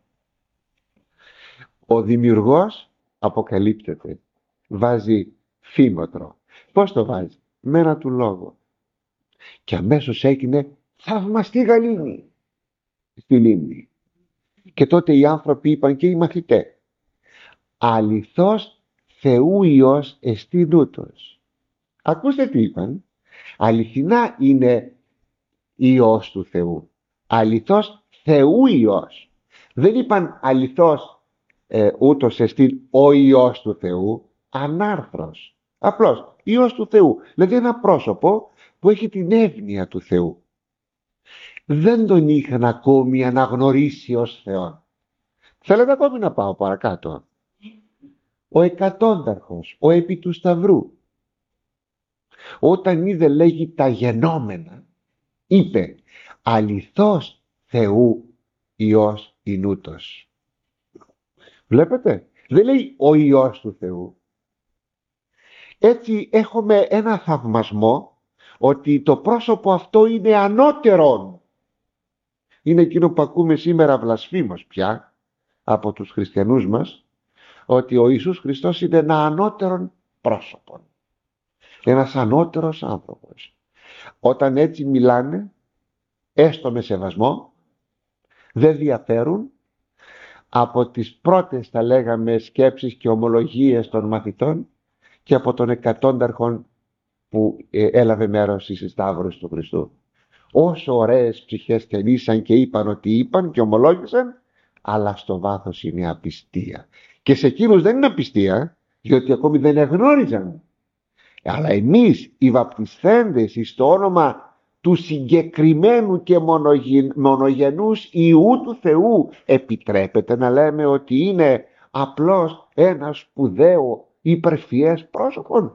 S1: Ο δημιουργός αποκαλύπτεται, βάζει φήμοτρο. Πώς το βάζει? Με ένα του λόγο. Και αμέσως έγινε θαυμαστή γαλήνη στη λίμνη. Και τότε οι άνθρωποι είπαν και οι μαθητές, αληθώς Θεού Υιός εστί νούτος. Ακούστε τι είπαν. Αληθινά είναι Υιός του Θεού. Αληθώς Θεού Υιός. Δεν είπαν αληθώς ούτως εστί ο Υιός του Θεού. Ανάρθρος. Απλώς Υιός του Θεού. Δηλαδή ένα πρόσωπο που έχει την εύνοια του Θεού. Δεν τον είχαν ακόμη αναγνωρίσει ως Θεό. Θέλετε ακόμη να πάω παρακάτω? Ο εκατόνταρχος, ο επί του Σταυρού, όταν είδε, λέγει, τα γενόμενα, είπε αληθώς Θεού Υιός ηνούτος. Βλέπετε, δεν λέει ο Υιός του Θεού. Έτσι έχουμε ένα θαυμασμό ότι το πρόσωπο αυτό είναι ανώτερον. Είναι εκείνο που ακούμε σήμερα βλασφήμως πια από τους χριστιανούς μας, ότι ο Ιησούς Χριστός είναι ένα ανώτερον πρόσωπο. Ένας ανώτερος άνθρωπος. Όταν έτσι μιλάνε, έστω με σεβασμό, δεν διαφέρουν από τις πρώτες, θα λέγαμε, σκέψεις και ομολογίες των μαθητών και από τον εκατόνταρχον που έλαβε μέρος στις Σταύρους του Χριστού. Όσο ωραίες ψυχές θελήσαν και είπαν ότι είπαν και ομολόγησαν, αλλά στο βάθος είναι απιστία. Και σε εκείνους δεν είναι απιστία, διότι ακόμη δεν εγνώριζαν. Αλλά εμείς οι βαπτισθέντες στο όνομα του συγκεκριμένου και μονογενούς Υιού του Θεού, επιτρέπεται να λέμε ότι είναι απλώς ένα σπουδαίο υπερφυές πρόσωπο?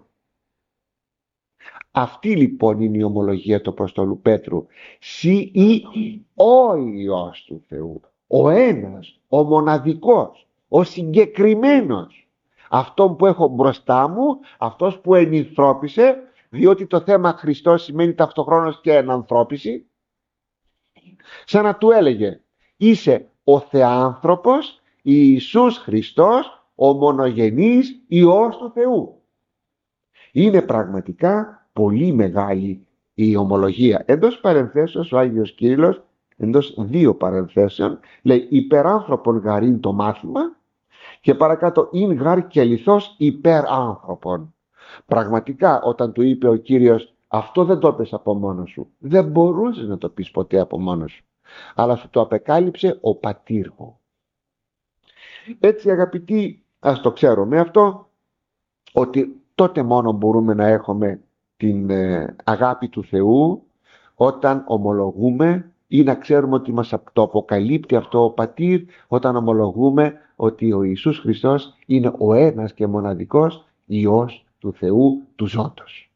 S1: Αυτή λοιπόν είναι η ομολογία του Αποστόλου Πέτρου. Συ ή ο Υιός του Θεού, ο ένας, ο μοναδικός, ο συγκεκριμένος, αυτόν που έχω μπροστά μου, αυτός που ενανθρώπισε, διότι το θέμα Χριστός σημαίνει ταυτοχρόνως και ενανθρώπιση, σαν να του έλεγε είσαι ο Θεάνθρωπος Ιησούς Χριστός, ο μονογενής Υιός του Θεού. Είναι πραγματικά πολύ μεγάλη η ομολογία. Εντός παρενθέσεως ο Άγιος Κύριλλος, εντός δύο παρενθέσεων, λέει υπεράνθρωπον γαρήν το μάθημα και παρακάτω ειν γάρ και αληθώς υπεράνθρωπον. Πραγματικά όταν του είπε ο Κύριος αυτό δεν το είπες από μόνος σου, δεν μπορούσες να το πεις ποτέ από μόνος σου, αλλά σου το απεκάλυψε ο πατήρ μου. Έτσι αγαπητοί, ας το ξέρουμε αυτό, ότι τότε μόνο μπορούμε να έχουμε την αγάπη του Θεού όταν ομολογούμε, ή να ξέρουμε ότι μας το αποκαλύπτει αυτό ο πατήρ όταν ομολογούμε ότι ο Ιησούς Χριστός είναι ο ένας και μοναδικός Υιός του Θεού του ζώντος.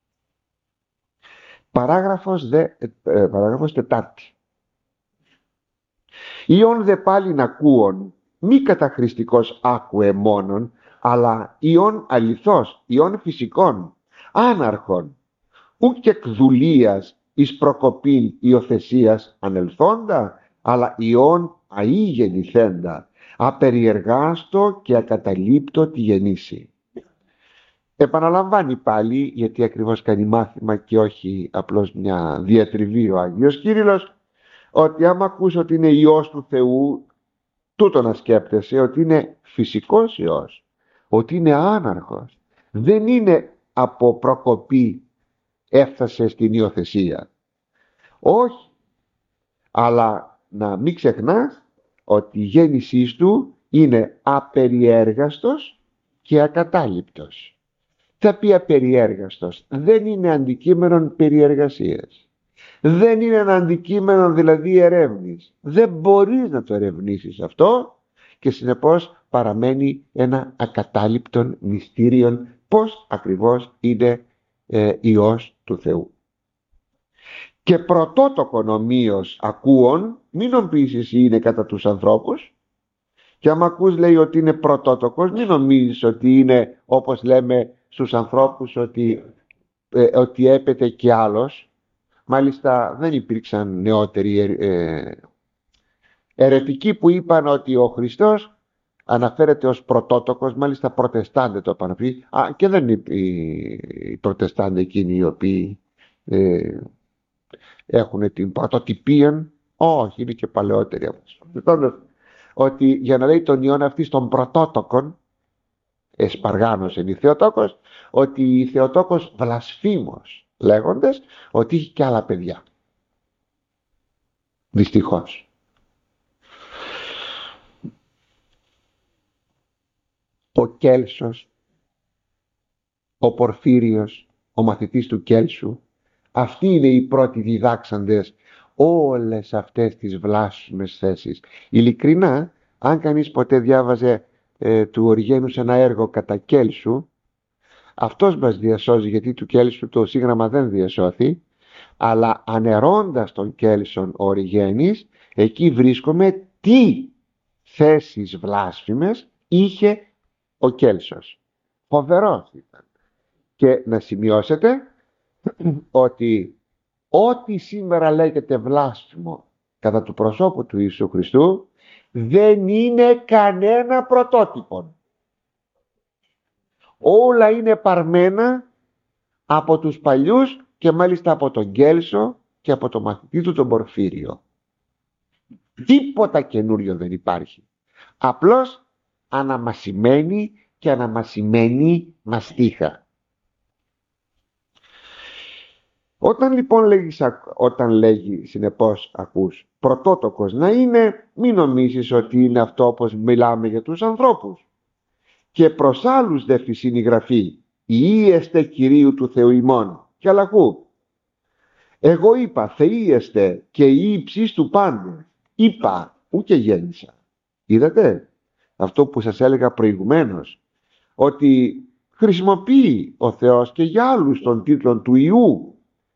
S1: Παράγραφος 4. Ιον δε πάλι να ακούον μη καταχρηστικός άκουε μόνον, αλλά ιών αληθώς, ιών φυσικών, άναρχων, ουκ και εκδουλίας εις προκοπήν υιοθεσίας ανελθόντα, αλλά ιών αή γεννηθέντα, απεριεργάστο και ακαταλείπτο τη γεννήση. Επαναλαμβάνει πάλι, γιατί ακριβώς κάνει μάθημα και όχι απλώς μια διατριβή ο Άγιος Κύριλλος, ότι άμα ακούς ότι είναι Υιός του Θεού, τούτο να σκέπτεσαι ότι είναι φυσικός Υιός. ότι είναι άναρχος. Δεν είναι από προκοπή έφτασε στην υιοθεσία. Όχι. Αλλά να μην ξεχνάς ότι η γέννησή του είναι απεριέργαστος και ακατάληπτος. Θα πει απεριέργαστος, δεν είναι αντικείμενο περιεργασίας. Δεν είναι ένα αντικείμενο δηλαδή ερεύνης. Δεν μπορείς να το ερευνήσεις αυτό και συνεπώς παραμένει ένα ακατάληπτον μυστήριον πώς ακριβώς είναι Υιός του Θεού. Και πρωτότοκον ομοίως ακούων, μην νομίζεις είναι κατά τους ανθρώπους. Και άμα ακούς λέει ότι είναι πρωτότοκος, μην νομίζεις ότι είναι όπως λέμε στους ανθρώπους ότι έπεται κι άλλος. Μάλιστα δεν υπήρξαν νεότεροι αιρετικοί που είπαν ότι ο Χριστός αναφέρεται ως πρωτότοκος. Μάλιστα προτεστάντε το είπαν αυτοί. Και δεν είναι οι προτεστάντε εκείνοι οι οποίοι έχουν την πρωτοτυπία. Όχι, είναι και παλαιότεροι από τους. Ότι για να λέει τον Υιόν αυτή των πρωτότοκων, εσπαργάνος είναι η Θεοτόκος, ότι η Θεοτόκος βλασφήμος, λέγοντας ότι είχε και άλλα παιδιά. Δυστυχώς. Ο Κέλσος, ο Πορφύριος, ο μαθητής του Κέλσου, αυτοί είναι οι πρώτοι διδάξαντες όλες αυτές τις βλάσφημες θέσεις. Ειλικρινά, αν κανείς ποτέ διάβαζε του Οριγένου σε ένα έργο κατά Κέλσου, αυτός μας διασώζει, γιατί του Κέλσου το σύγγραμμα δεν διασώθη, αλλά ανερώντας τον Κέλσον ο Οριγένης, εκεί βρίσκουμε τι θέσεις βλάσφημες είχε ο Κέλσος. Φοβερός ήταν. Και να σημειώσετε ότι ό,τι σήμερα λέγεται βλάσφημο κατά του προσώπου του Ιησού Χριστού δεν είναι κανένα πρωτότυπο. Όλα είναι παρμένα από τους παλιούς και μάλιστα από τον Κέλσο και από τον μαθητή του τον Πορφύριο. Τίποτα καινούριο δεν υπάρχει. Απλώς αναμασιμένη και αναμασιμένη μαστίχα. Όταν λοιπόν λέγει συνεπώς ακούς πρωτότοκος να είναι, μην νομίζεις ότι είναι αυτό όπως μιλάμε για τους ανθρώπους. Και προς άλλους δε φυσήν η γραφή, «Ιεστε Κυρίου του Θεού ημών». Και αλλαγού, εγώ είπα θείεστε και η ύψης του πάντε. Είπα, ούτε γέννησα. Είδατε αυτό που σας έλεγα προηγουμένως, ότι χρησιμοποιεί ο Θεός και για άλλους τον τίτλο του Ιού.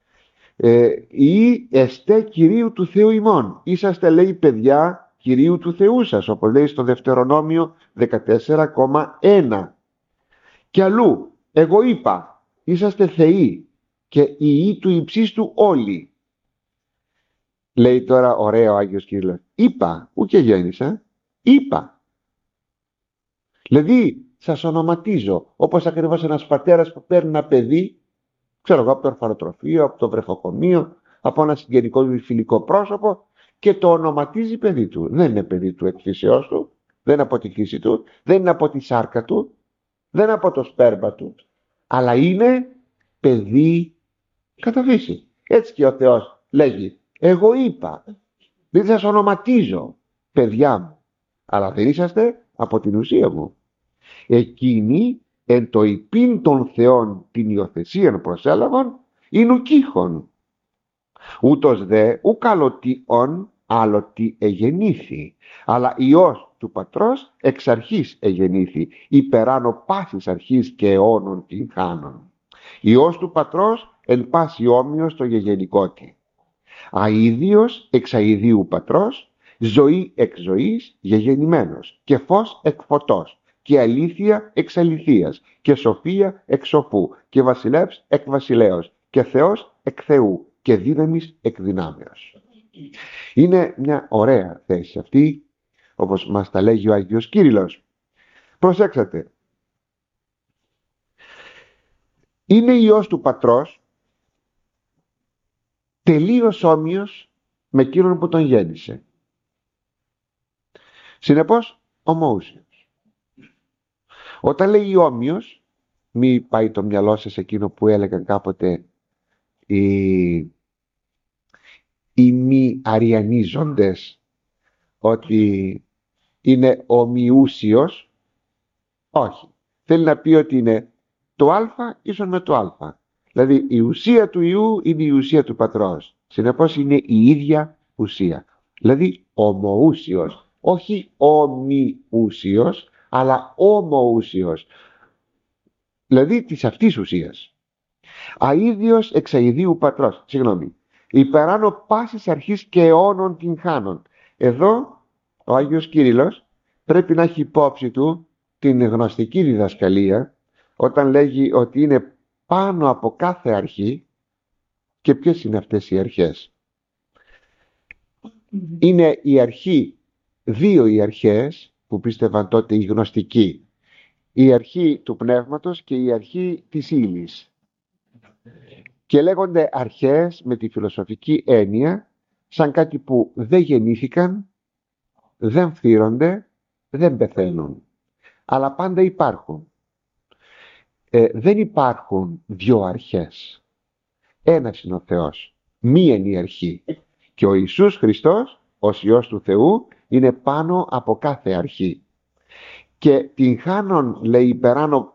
S1: Ή εστέ Κυρίου του Θεού ημών. Είσαστε λέει παιδιά Κυρίου του Θεού σας, όπως λέει στο Δευτερονόμιο 14,1. Και αλλού, εγώ είπα, είσαστε θεοί και οι ιοί του υψίστου όλοι. Λέει τώρα ωραίο ο Άγιος Κύριλλος. Είπα, ούτε γέννησα, είπα. Δηλαδή σας ονοματίζω, όπως ακριβώς ένας πατέρας που παίρνει ένα παιδί, ξέρω εγώ, από το ορφανοτροφείο, από το βρεφοκομείο, από ένα συγγενικό του φιλικό πρόσωπο και το ονοματίζει παιδί του. Δεν είναι παιδί του εκ φύσεώς του, δεν είναι από τη φύση του, δεν είναι από τη σάρκα του, δεν είναι από το σπέρμα του, αλλά είναι παιδί κατά φύση. Έτσι και ο Θεός λέγει, εγώ είπα, δεν σας ονοματίζω παιδιά μου, αλλά δεν είσαστε από την ουσία μου. Εκείνοι εν το υπήν των Θεών την υιοθεσίαν προσέλαβαν ειν ουκήχων. Ούτως δε ουκ αλλοτιον άλλοτι εγεννήθη, αλλά Υιός του Πατρός εξ αρχής εγεννήθη, υπεράνω πάσης αρχής και αιώνων την χάνων. Υιός του Πατρός εν πάση όμοιος το γεγεννικότη. Αίδιος εξ αηδίου Πατρός, ζωή εξ ζωής γεγεννημένος και φως εκ φωτός και αλήθεια εξ αληθείας και σοφία εξ σοφού και βασιλεύς εκ βασιλέως και Θεός εκ Θεού και δύναμης εκ δυνάμεως. Είναι μια ωραία θέση αυτή, όπως μας τα λέγει ο Άγιος Κύριλλος. Προσέξατε, είναι Υιός του Πατρός τελείως όμοιος με εκείνον που τον γέννησε. Συνεπώς ομοούσιος. Όταν λέει όμοιος, μη πάει το μυαλό σας εκείνο που έλεγαν κάποτε οι μη αριανίζοντες, ότι είναι ομοιούσιος. Όχι. Θέλει να πει ότι είναι το α ίσον με το α. Δηλαδή η ουσία του Υιού είναι η ουσία του Πατρός. Συνεπώς είναι η ίδια ουσία. Δηλαδή ομοούσιος. Όχι ομοιούσιος, αλλά ομοούσιος. Δηλαδή της αυτής ουσίας. Αίδιος εξ αηδίου Πατρός. Συγγνώμη. Υπεράνω πάσης αρχής και αιώνων την χάνων. Εδώ ο Άγιος Κύριλλος πρέπει να έχει υπόψη του την γνωστική διδασκαλία όταν λέγει ότι είναι πάνω από κάθε αρχή. Και ποιες είναι αυτές οι αρχές? Είναι η αρχή, δύο οι αρχές που πίστευαν τότε οι γνωστικοί. Η αρχή του πνεύματος και η αρχή της ύλης. Και λέγονται αρχές με τη φιλοσοφική έννοια σαν κάτι που δεν γεννήθηκαν, δεν φθείρονται, δεν πεθαίνουν. Αλλά πάντα υπάρχουν. Δεν υπάρχουν δυο αρχές. Ένας είναι ο Θεός. Μία είναι η αρχή. Και ο Ιησούς Χριστός, ως Υιός του Θεού, είναι πάνω από κάθε αρχή. Και την χάνον, λέει, υπεράνω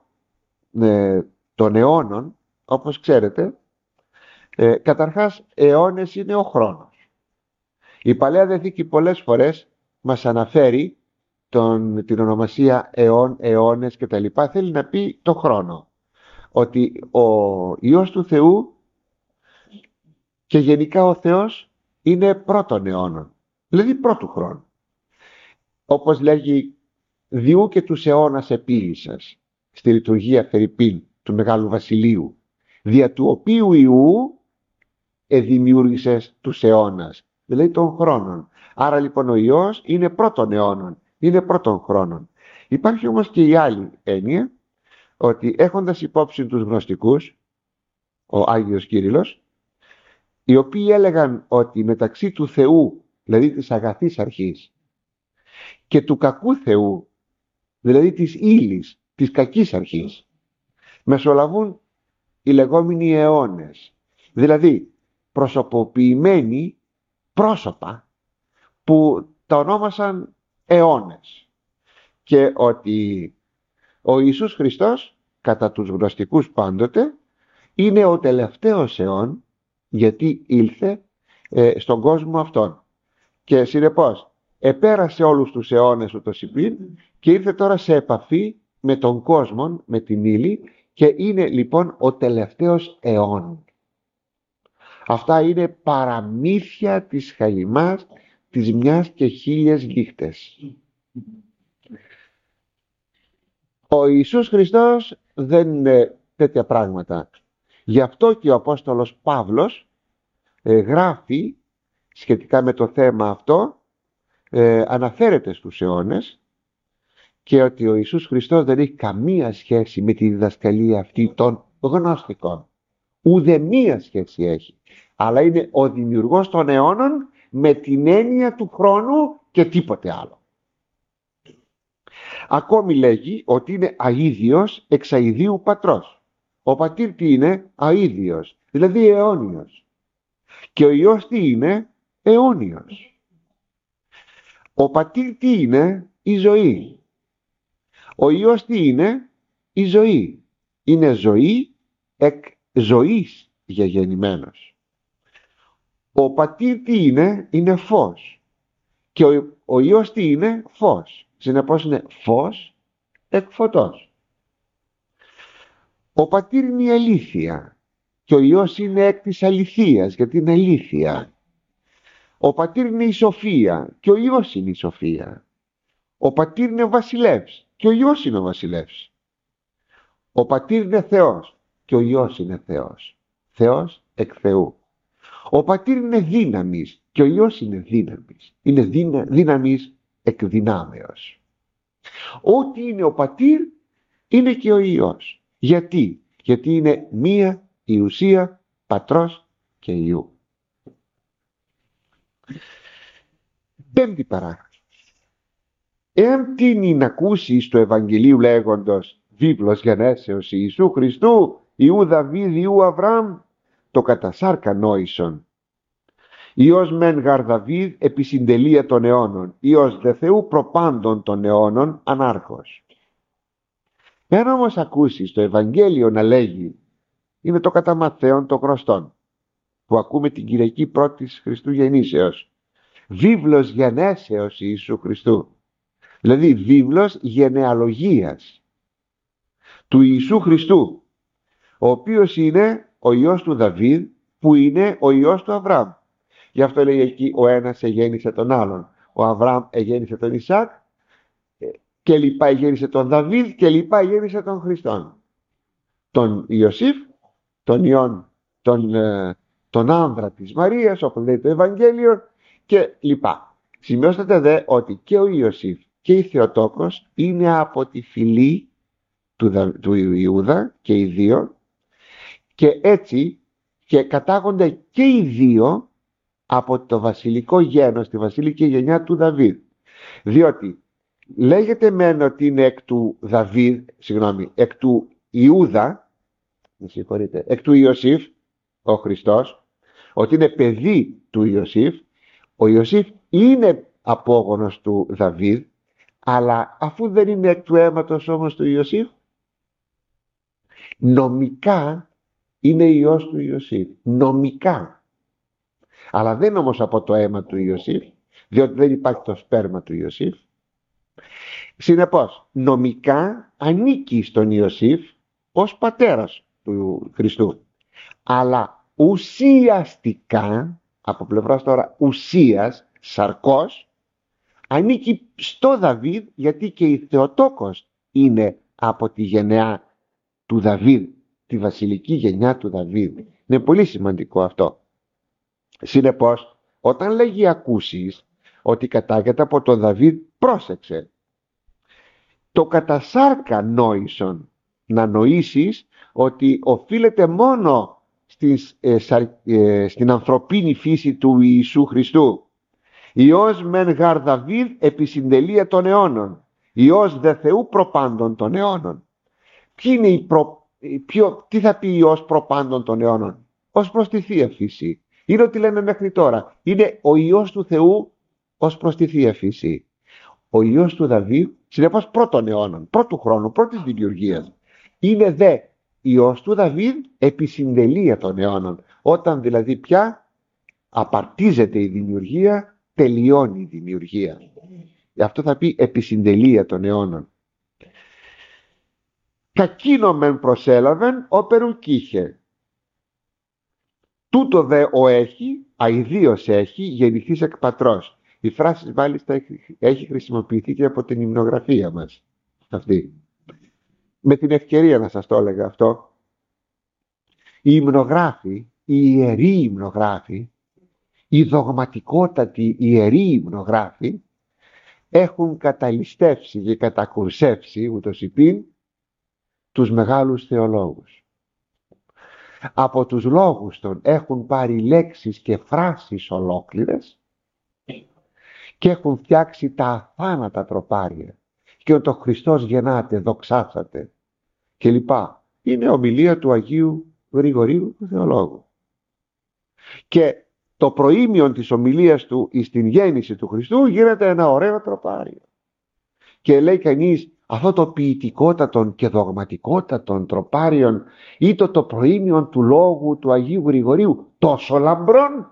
S1: των αιώνων, όπως ξέρετε, καταρχάς αιώνες είναι ο χρόνος. Η Παλαιά Διαθήκη πολλές φορές μας αναφέρει την ονομασία αιών, αιώνες και τα λοιπά. Θέλει να πει το χρόνο. Ότι ο Υιός του Θεού και γενικά ο Θεός είναι πρώτων αιώνων. Δηλαδή πρώτου χρόνου. Όπως λέγει, διού και τους αιώνας επίλυσας στη λειτουργία Φερρυπίν του Μεγάλου Βασιλείου, δια του οποίου Υιού εδημιούργησες τους αιώνας, δηλαδή των χρόνων. Άρα λοιπόν ο Υιός είναι πρώτων αιώνων, είναι πρώτων χρόνων. Υπάρχει όμως και η άλλη έννοια, ότι έχοντας υπόψη τους γνωστικούς, ο Άγιος Κύριλλος, οι οποίοι έλεγαν ότι μεταξύ του Θεού, δηλαδή της αγαθής αρχής, και του κακού Θεού, δηλαδή της ύλης, της κακής αρχής, μεσολαβούν οι λεγόμενοι αιώνες, δηλαδή προσωποποιημένοι πρόσωπα που τα ονόμασαν αιώνες, και ότι ο Ιησούς Χριστός κατά τους γνωστικούς πάντοτε είναι ο τελευταίος αιών, γιατί ήλθε στον κόσμο αυτόν και συνεπώς επέρασε όλους τους αιώνες ούτως υπήν και ήρθε τώρα σε επαφή με τον κόσμο, με την ύλη, και είναι λοιπόν ο τελευταίος αιών. Αυτά είναι παραμύθια της χαλιμάς της μιας και χίλιες νύχτες. Ο Ιησούς Χριστός δεν είναι τέτοια πράγματα. Γι' αυτό και ο Απόστολος Παύλος γράφει σχετικά με το θέμα αυτό, αναφέρεται στους αιώνες, και ότι ο Ιησούς Χριστός δεν έχει καμία σχέση με τη διδασκαλία αυτή των γνωστικών. Ουδεμία σχέση έχει. Αλλά είναι ο δημιουργός των αιώνων με την έννοια του χρόνου και τίποτε άλλο. Ακόμη λέγει ότι είναι αίδιος εξ αηδίου Πατρός. Ο πατήρ τι είναι? Αίδιος, δηλαδή αιώνιος. Και ο Υιός τι είναι? Αιώνιος. Ο πατήρ τι είναι? Η ζωή. Ο Υιός τι είναι? Η ζωή. Είναι ζωή εκ ζωής διαγεννημένος. Ο πατήρ τι είναι? Είναι φως. Και ο Υιός τι είναι? Φως. Συνεπώς είναι φως εκ φωτός. Ο πατήρ είναι η αλήθεια και ο Υιός είναι εκ της αληθείας, γιατί είναι αλήθεια. Ο πατήρ είναι η σοφία και ο Υιός είναι η σοφία. Ο πατήρ είναι βασιλεύς και ο Υιός είναι ο βασιλεύς. Ο πατήρ είναι Θεός και ο Υιός είναι Θεός. Θεός εκ Θεού. Ο πατήρ είναι δύναμης και ο Υιός είναι δύναμης. Είναι δύναμης εκ δυνάμεως. Ό,τι είναι ο πατήρ είναι και ο Υιός. Γιατί? Γιατί είναι μία η ουσία Πατρός και Υιού. Πέμπτη παράγραφος. Εάν τίνει να ακούσει το Ευαγγελίου λέγοντος βίβλος γενέσεως Ιησού Χριστού, Ιού Δαβίδ, Ιού Αβραάμ, το κατασάρκα νόησον. Υιός μεν γαρ Δαβίδ επί συντελεία των αιώνων, Υιός δε Θεού προπάντων των αιώνων ανάρχος. Εάν όμως ακούσεις το Ευαγγέλιο να λέγει, είναι το κατά Ματθαίον το γνωστόν, που ακούμε την Κυριακή πρώτης Χριστού γεννήσεως, βίβλος γενέσεως Ιησού Χριστού, δηλαδή βίβλος γενεαλογίας του Ιησού Χριστού, ο οποίος είναι ο Υιός του Δαβίδ, που είναι ο Υιός του Αβραάμ. Γι' αυτό λέει εκεί ο ένας εγέννησε τον άλλον. Ο Αβραάμ εγέννησε τον Ισάκ και λοιπά εγέννησε τον Δαβίδ και λοιπά εγέννησε τον Χριστόν. Τον Ιωσήφ, τον Υιόν, τον άνδρα της Μαρίας, όπως λέει το Ευαγγέλιο και λοιπά. Σημειώστε δε ότι και ο Ιωσήφ και η Θεοτόκος είναι από τη φυλή του Ιούδα και οι δύο, και έτσι και κατάγονται και οι δύο από το βασιλικό γένος, τη βασιλική γενιά του Δαβίδ. Διότι λέγεται μεν ότι είναι εκ του Ιούδα, εκ του Ιωσήφ ο Χριστός, ότι είναι παιδί του Ιωσήφ. Ο Ιωσήφ είναι απόγονος του Δαβίδ, αλλά αφού δεν είναι εκ του αίματος όμως του Ιωσήφ, νομικά είναι Υιός του Ιωσήφ, νομικά. Αλλά δεν όμως από το αίμα του Ιωσήφ, διότι δεν υπάρχει το σπέρμα του Ιωσήφ. Συνεπώς, νομικά ανήκει στον Ιωσήφ ως πατέρας του Χριστού. Αλλά ουσιαστικά, από πλευράς τώρα ουσίας, σαρκός, ανήκει στο Δαβίδ, γιατί και η Θεοτόκος είναι από τη γενεά του Δαβίδ, τη βασιλική γενιά του Δαβίδ. Είναι πολύ σημαντικό αυτό. Συνεπώς, όταν λέγει ακούσεις ότι κατάγεται από τον Δαβίδ, πρόσεξε. Το κατασάρκα νόησον, να νοήσεις ότι οφείλεται μόνο στην ανθρωπίνη φύση του Ιησού Χριστού. Υιός μεν γαρ Δαβίδ επί συντελεία των αιώνων, Υιός δε Θεού προπάντων των αιώνων. Τι θα πει Υιός προπάντων των αιώνων? Ως προς τη Θεία Φύση. Είναι ό,τι λέμε μέχρι τώρα. Είναι ο Υιός του Θεού ως προς τη Θεία Φύση. Ο Υιός του Δαβίδ, συνεπώς πρώτων αιώνων, πρώτου χρόνου, πρώτης δημιουργίας. Είναι δε Υιός του Δαβίδ επί συντελεία των αιώνων. Όταν δηλαδή πια απαρτίζεται η δημιουργία, τελειώνει η δημιουργία. Αυτό θα πει επί συντελεία των αιώνων. Κακίνο μεν προσέλαβεν όπερου κήχε. Τούτο δε ο έχει, αηδίως έχει, γεννηθείς εκ πατρός. Η φράση μάλιστα έχει χρησιμοποιηθεί και από την υμνογραφία μας αυτή. Με την ευκαιρία να σας το έλεγα αυτό. Οι υμνογράφοι, οι ιεροί υμνογράφοι, οι δογματικότατοι ιεροί υμνογράφοι έχουν καταλυστεύσει και κατακουρσεύσει ούτως υπήν τους μεγάλους θεολόγους. Από τους λόγους των έχουν πάρει λέξεις και φράσεις ολόκληρες και έχουν φτιάξει τα αθάνατα τροπάρια και ότι ο Χριστός γεννάται, δοξάσατε και λοιπά. Είναι ομιλία του Αγίου Γρηγορίου του Θεολόγου. Και το προήμιον της ομιλίας του στην γέννηση του Χριστού γίνεται ένα ωραίο τροπάριο. Και λέει κανείς, αυτό το ποιητικότατον και δογματικότατον τροπάριον ή το προήμιον του λόγου του Αγίου Γρηγορίου, τόσο λαμπρόν,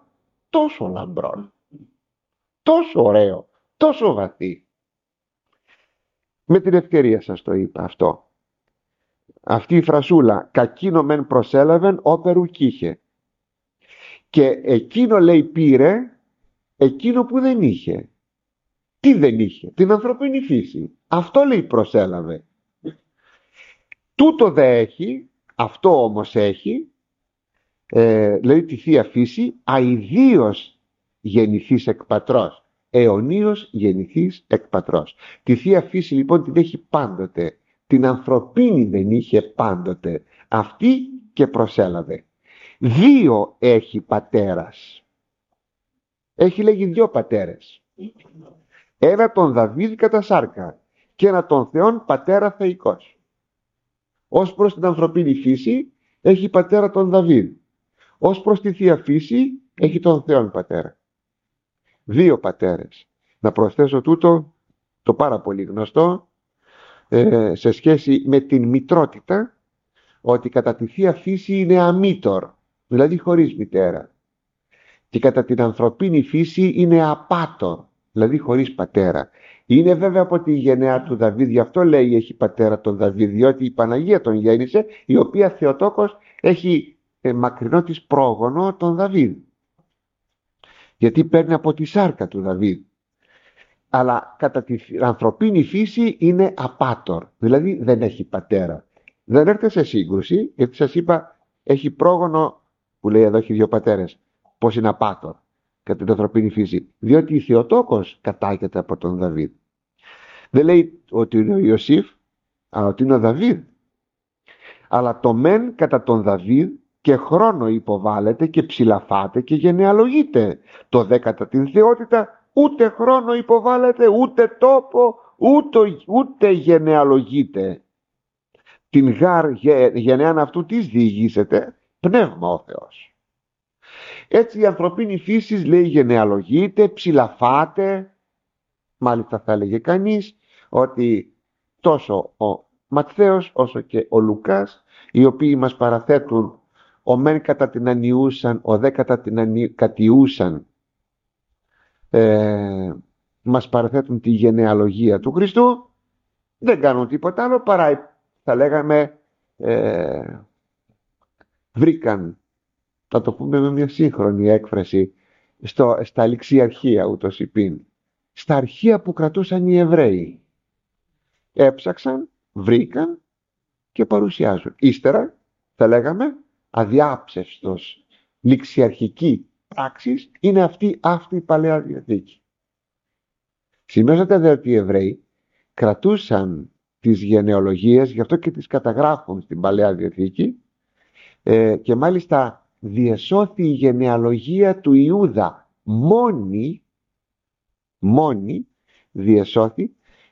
S1: τόσο ωραίο, τόσο βαθύ. Με την ευκαιρία σας το είπα αυτό. Αυτή η φρασούλα, κακίνο μεν προσέλαβεν όπερου κήχε. Και εκείνο λέει πήρε εκείνο που δεν είχε. Τι δεν είχε? Την ανθρωπίνη φύση. Αυτό λέει προσέλαβε. Τούτο δε έχει, αυτό όμως έχει, δηλαδή τη Θεία Φύση, αηδίως γεννηθείς εκ πατρός, αιωνίως γεννηθείς εκ πατρός. Τη Θεία Φύση λοιπόν την έχει πάντοτε, την ανθρωπίνη δεν είχε πάντοτε, αυτή και προσέλαβε. Δύο έχει πατέρας. Έχει λέγει δύο πατέρες. ένα τον Δαβίδ κατά σάρκα και ένα τον Θεόν πατέρα θεϊκός. Ως προς την ανθρωπίνη φύση έχει πατέρα τον Δαβίδ. Ως προς τη θεία φύση έχει τον Θεόν πατέρα. Δύο πατέρες. Να προσθέσω τούτο το πάρα πολύ γνωστό σε σχέση με την μητρότητα, ότι κατά τη θεία φύση είναι αμήτωρ, δηλαδή χωρίς μητέρα, και κατά την ανθρωπίνη φύση είναι απάτωρ, δηλαδή χωρίς πατέρα. Είναι βέβαια από τη γενεά του Δαβίδ, γι' αυτό λέει έχει πατέρα τον Δαβίδ, διότι η Παναγία τον γέννησε, η οποία Θεοτόκος έχει μακρινό της πρόγονο τον Δαβίδ, γιατί παίρνει από τη σάρκα του Δαβίδ. Αλλά κατά την ανθρωπίνη φύση είναι απάτωρ, δηλαδή δεν έχει πατέρα. Δεν έρχεται σε σύγκρουση, γιατί σας είπα έχει πρόγονο, που λέει εδώ έχει δύο πατέρες, πως είναι απάτωρ κατά την ανθρωπίνη φύση, διότι η Θεοτόκος κατάγεται από τον Δαβίδ. Δεν λέει ότι είναι ο Ιωσήφ, αλλά ότι είναι ο Δαβίδ. Αλλά το μεν κατά τον Δαβίδ και χρόνο υποβάλλεται και ψηλαφάται και γενεαλογείται. Το δε κατά την θεότητα ούτε χρόνο υποβάλλεται, ούτε τόπο, ούτε γενεαλογείται. Την γάρ γενεάν αυτού της διηγήσεται πνεύμα ο Θεός. Έτσι η ανθρωπίνη φύση, λέει, γενεαλογείται, ψηλαφάται. Μάλιστα θα έλεγε κανείς ότι τόσο ο Ματθαίος όσο και ο Λουκάς, οι οποίοι μας παραθέτουν ο μεν κατά την ανιούσαν, ο δε κατά την κατιούσαν, μας παραθέτουν τη γενεαλογία του Χριστού, δεν κάνουν τίποτα άλλο παρά, θα λέγαμε, βρήκαν, θα το πούμε με μια σύγχρονη έκφραση, στα ληξιαρχεία ούτως υπήν, στα αρχεία που κρατούσαν οι Εβραίοι. Έψαξαν, βρήκαν και παρουσιάζουν. Ύστερα, θα λέγαμε, αδιάψευστος ληξιαρχική πράξης είναι αυτή η Παλαιά Διαθήκη. Σημειώσατε δε ότι οι Εβραίοι κρατούσαν τις γενεολογίες, γι' αυτό και τις καταγράφουν στην Παλαιά Διαθήκη, και μάλιστα διεσώθη η γενεαλογία του Ιούδα μόνη διεσώθη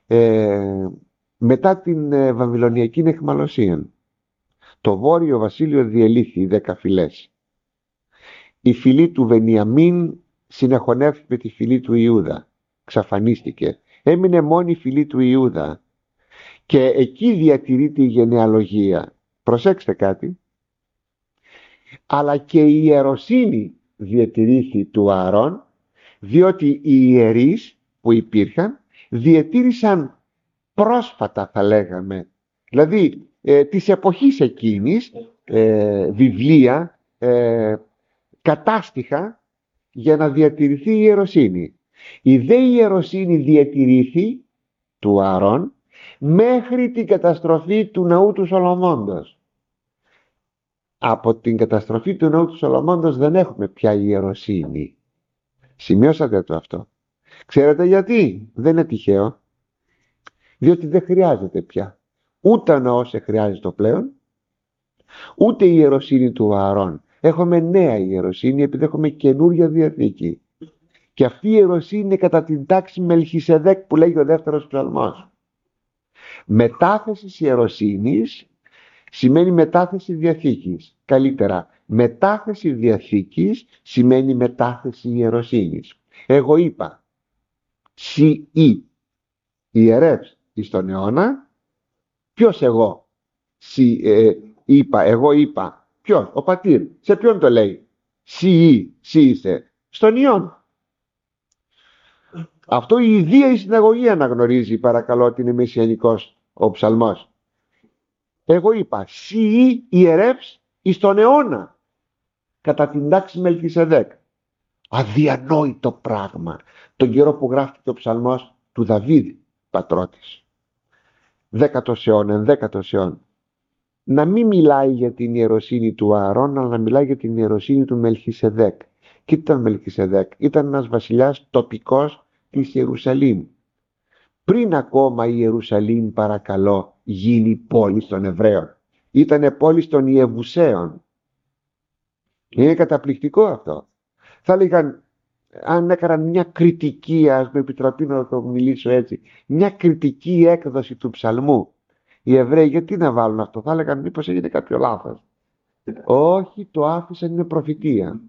S1: μετά την Βαβυλωνιακή εχμαλωσία. Το βόρειο βασίλειο διελήθη 10 φυλές. Η φυλή του Βενιαμίν συνεχωνεύτηκε με τη φυλή του Ιούδα, ξαφανίστηκε, έμεινε μόνη η φυλή του Ιούδα και εκεί διατηρείται η γενεαλογία. Προσέξτε κάτι, αλλά και η ιεροσύνη διατηρήθη του Ααρών, διότι οι ιερείς που υπήρχαν διατήρησαν πρόσφατα, θα λέγαμε, δηλαδή της εποχής εκείνης, βιβλία, κατάστοιχα για να διατηρηθεί η ιεροσύνη. Η δε ιεροσύνη διατηρήθη του Ααρών μέχρι την καταστροφή του ναού του Σολομώντος. Από την καταστροφή του ναού του Σολομώντος δεν έχουμε πια ιεροσύνη. Σημειώσατε το αυτό. Ξέρετε γιατί? Δεν είναι τυχαίο. Διότι δεν χρειάζεται πια. Ούτε ο ναός χρειάζεται πλέον, ούτε η ιεροσύνη του Ααρών. Έχουμε νέα ιεροσύνη επειδή έχουμε καινούρια Διαθήκη. Και αυτή η ιεροσύνη είναι κατά την τάξη Μελχισεδέκ που λέγει ο δεύτερος ψαλμός. Μετάθεση ιεροσύνης σημαίνει μετάθεση Διαθήκης. Καλύτερα, μετάθεση Διαθήκης σημαίνει μετάθεση ιεροσύνης. Εγώ είπα, σι ή ιερεύς εις τον αιώνα. Ποιος εγώ? Εγώ είπα. Ποιος? Ο πατήρ. Σε ποιον το λέει? Σι είσαι. Στον Υιόν. Αυτό η Ιδία η συναγωγή αναγνωρίζει, παρακαλώ, ότι είναι μεσιανικός ο ψαλμός. Εγώ είπα, σι ιερεύς εις τον αιώνα, κατά την τάξη Μελχισεδέκ. Αδιανόητο πράγμα. Τον καιρό που γράφτηκε ο ψαλμός του Δαβίδ, πατρότης. 10ο αιώνα, 11ο αιώνα. Να μην μιλάει για την ιεροσύνη του Ααρών, αλλά να μιλάει για την ιεροσύνη του Μελχισεδέκ. Και τι ήταν Μελχισεδέκ? Ήταν ένας βασιλιάς τοπικός της Ιερουσαλήμ. Πριν ακόμα η Ιερουσαλήμ, παρακαλώ, γίνει πόλη των Εβραίων. Ήτανε πόλη των Ιεβουσαίων. Είναι καταπληκτικό αυτό. Θα έλεγαν αν έκαναν μια κριτική, ας με επιτραπεί να το μιλήσω έτσι, μια κριτική έκδοση του ψαλμού, οι Εβραίοι γιατί να βάλουν αυτό? Θα έλεγαν μήπως έγινε κάποιο λάθος. Όχι, το άφησαν, είναι προφητεία.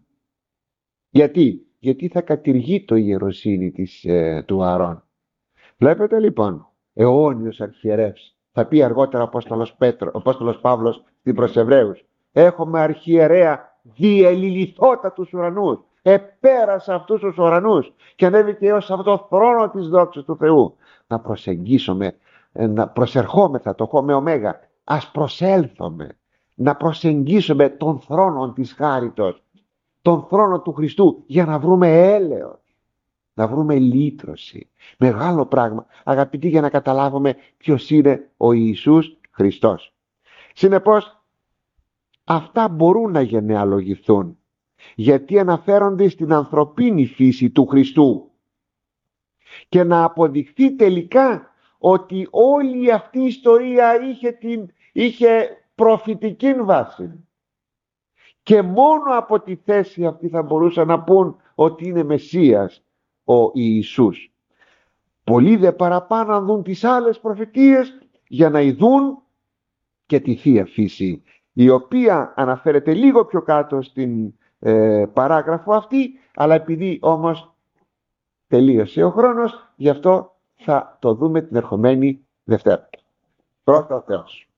S1: Γιατί θα κατηργεί το ιεροσύνη του Ααρών. Βλέπετε λοιπόν, αιώνιος αρχιερεύς. Θα πει αργότερα ο Απόστολος Παύλος στην προς Εβραίους, έχουμε αρχιερέα διελιληθότατους ουρανούς, επέρασε αυτούς τους ουρανούς και ανέβηκε έως αυτό το θρόνο της δόξης του Θεού. Να προσεγγίσουμε, να προσερχόμεθα, το χω με ωμέγα, ας προσέλθουμε, να προσεγγίσουμε τον θρόνο της χάριτος, τον θρόνο του Χριστού, για να βρούμε έλεος, να βρούμε λύτρωση. Μεγάλο πράγμα, αγαπητοί, για να καταλάβουμε ποιος είναι ο Ιησούς Χριστός. Συνεπώς, αυτά μπορούν να γενεαλογηθούν, γιατί αναφέρονται στην ανθρωπίνη φύση του Χριστού, και να αποδειχθεί τελικά ότι όλη αυτή η ιστορία είχε προφητική βάση, και μόνο από τη θέση αυτή θα μπορούσαν να πούν ότι είναι Μεσσίας ο Ιησούς. Πολλοί δε παραπάνω να δουν τις άλλες προφητείες για να ειδούν και τη Θεία Φύση, η οποία αναφέρεται λίγο πιο κάτω στην παράγραφο αυτή, αλλά επειδή όμως τελείωσε ο χρόνος, γι' αυτό θα το δούμε την ερχομένη Δευτέρα. Πρώτα ο Θεός.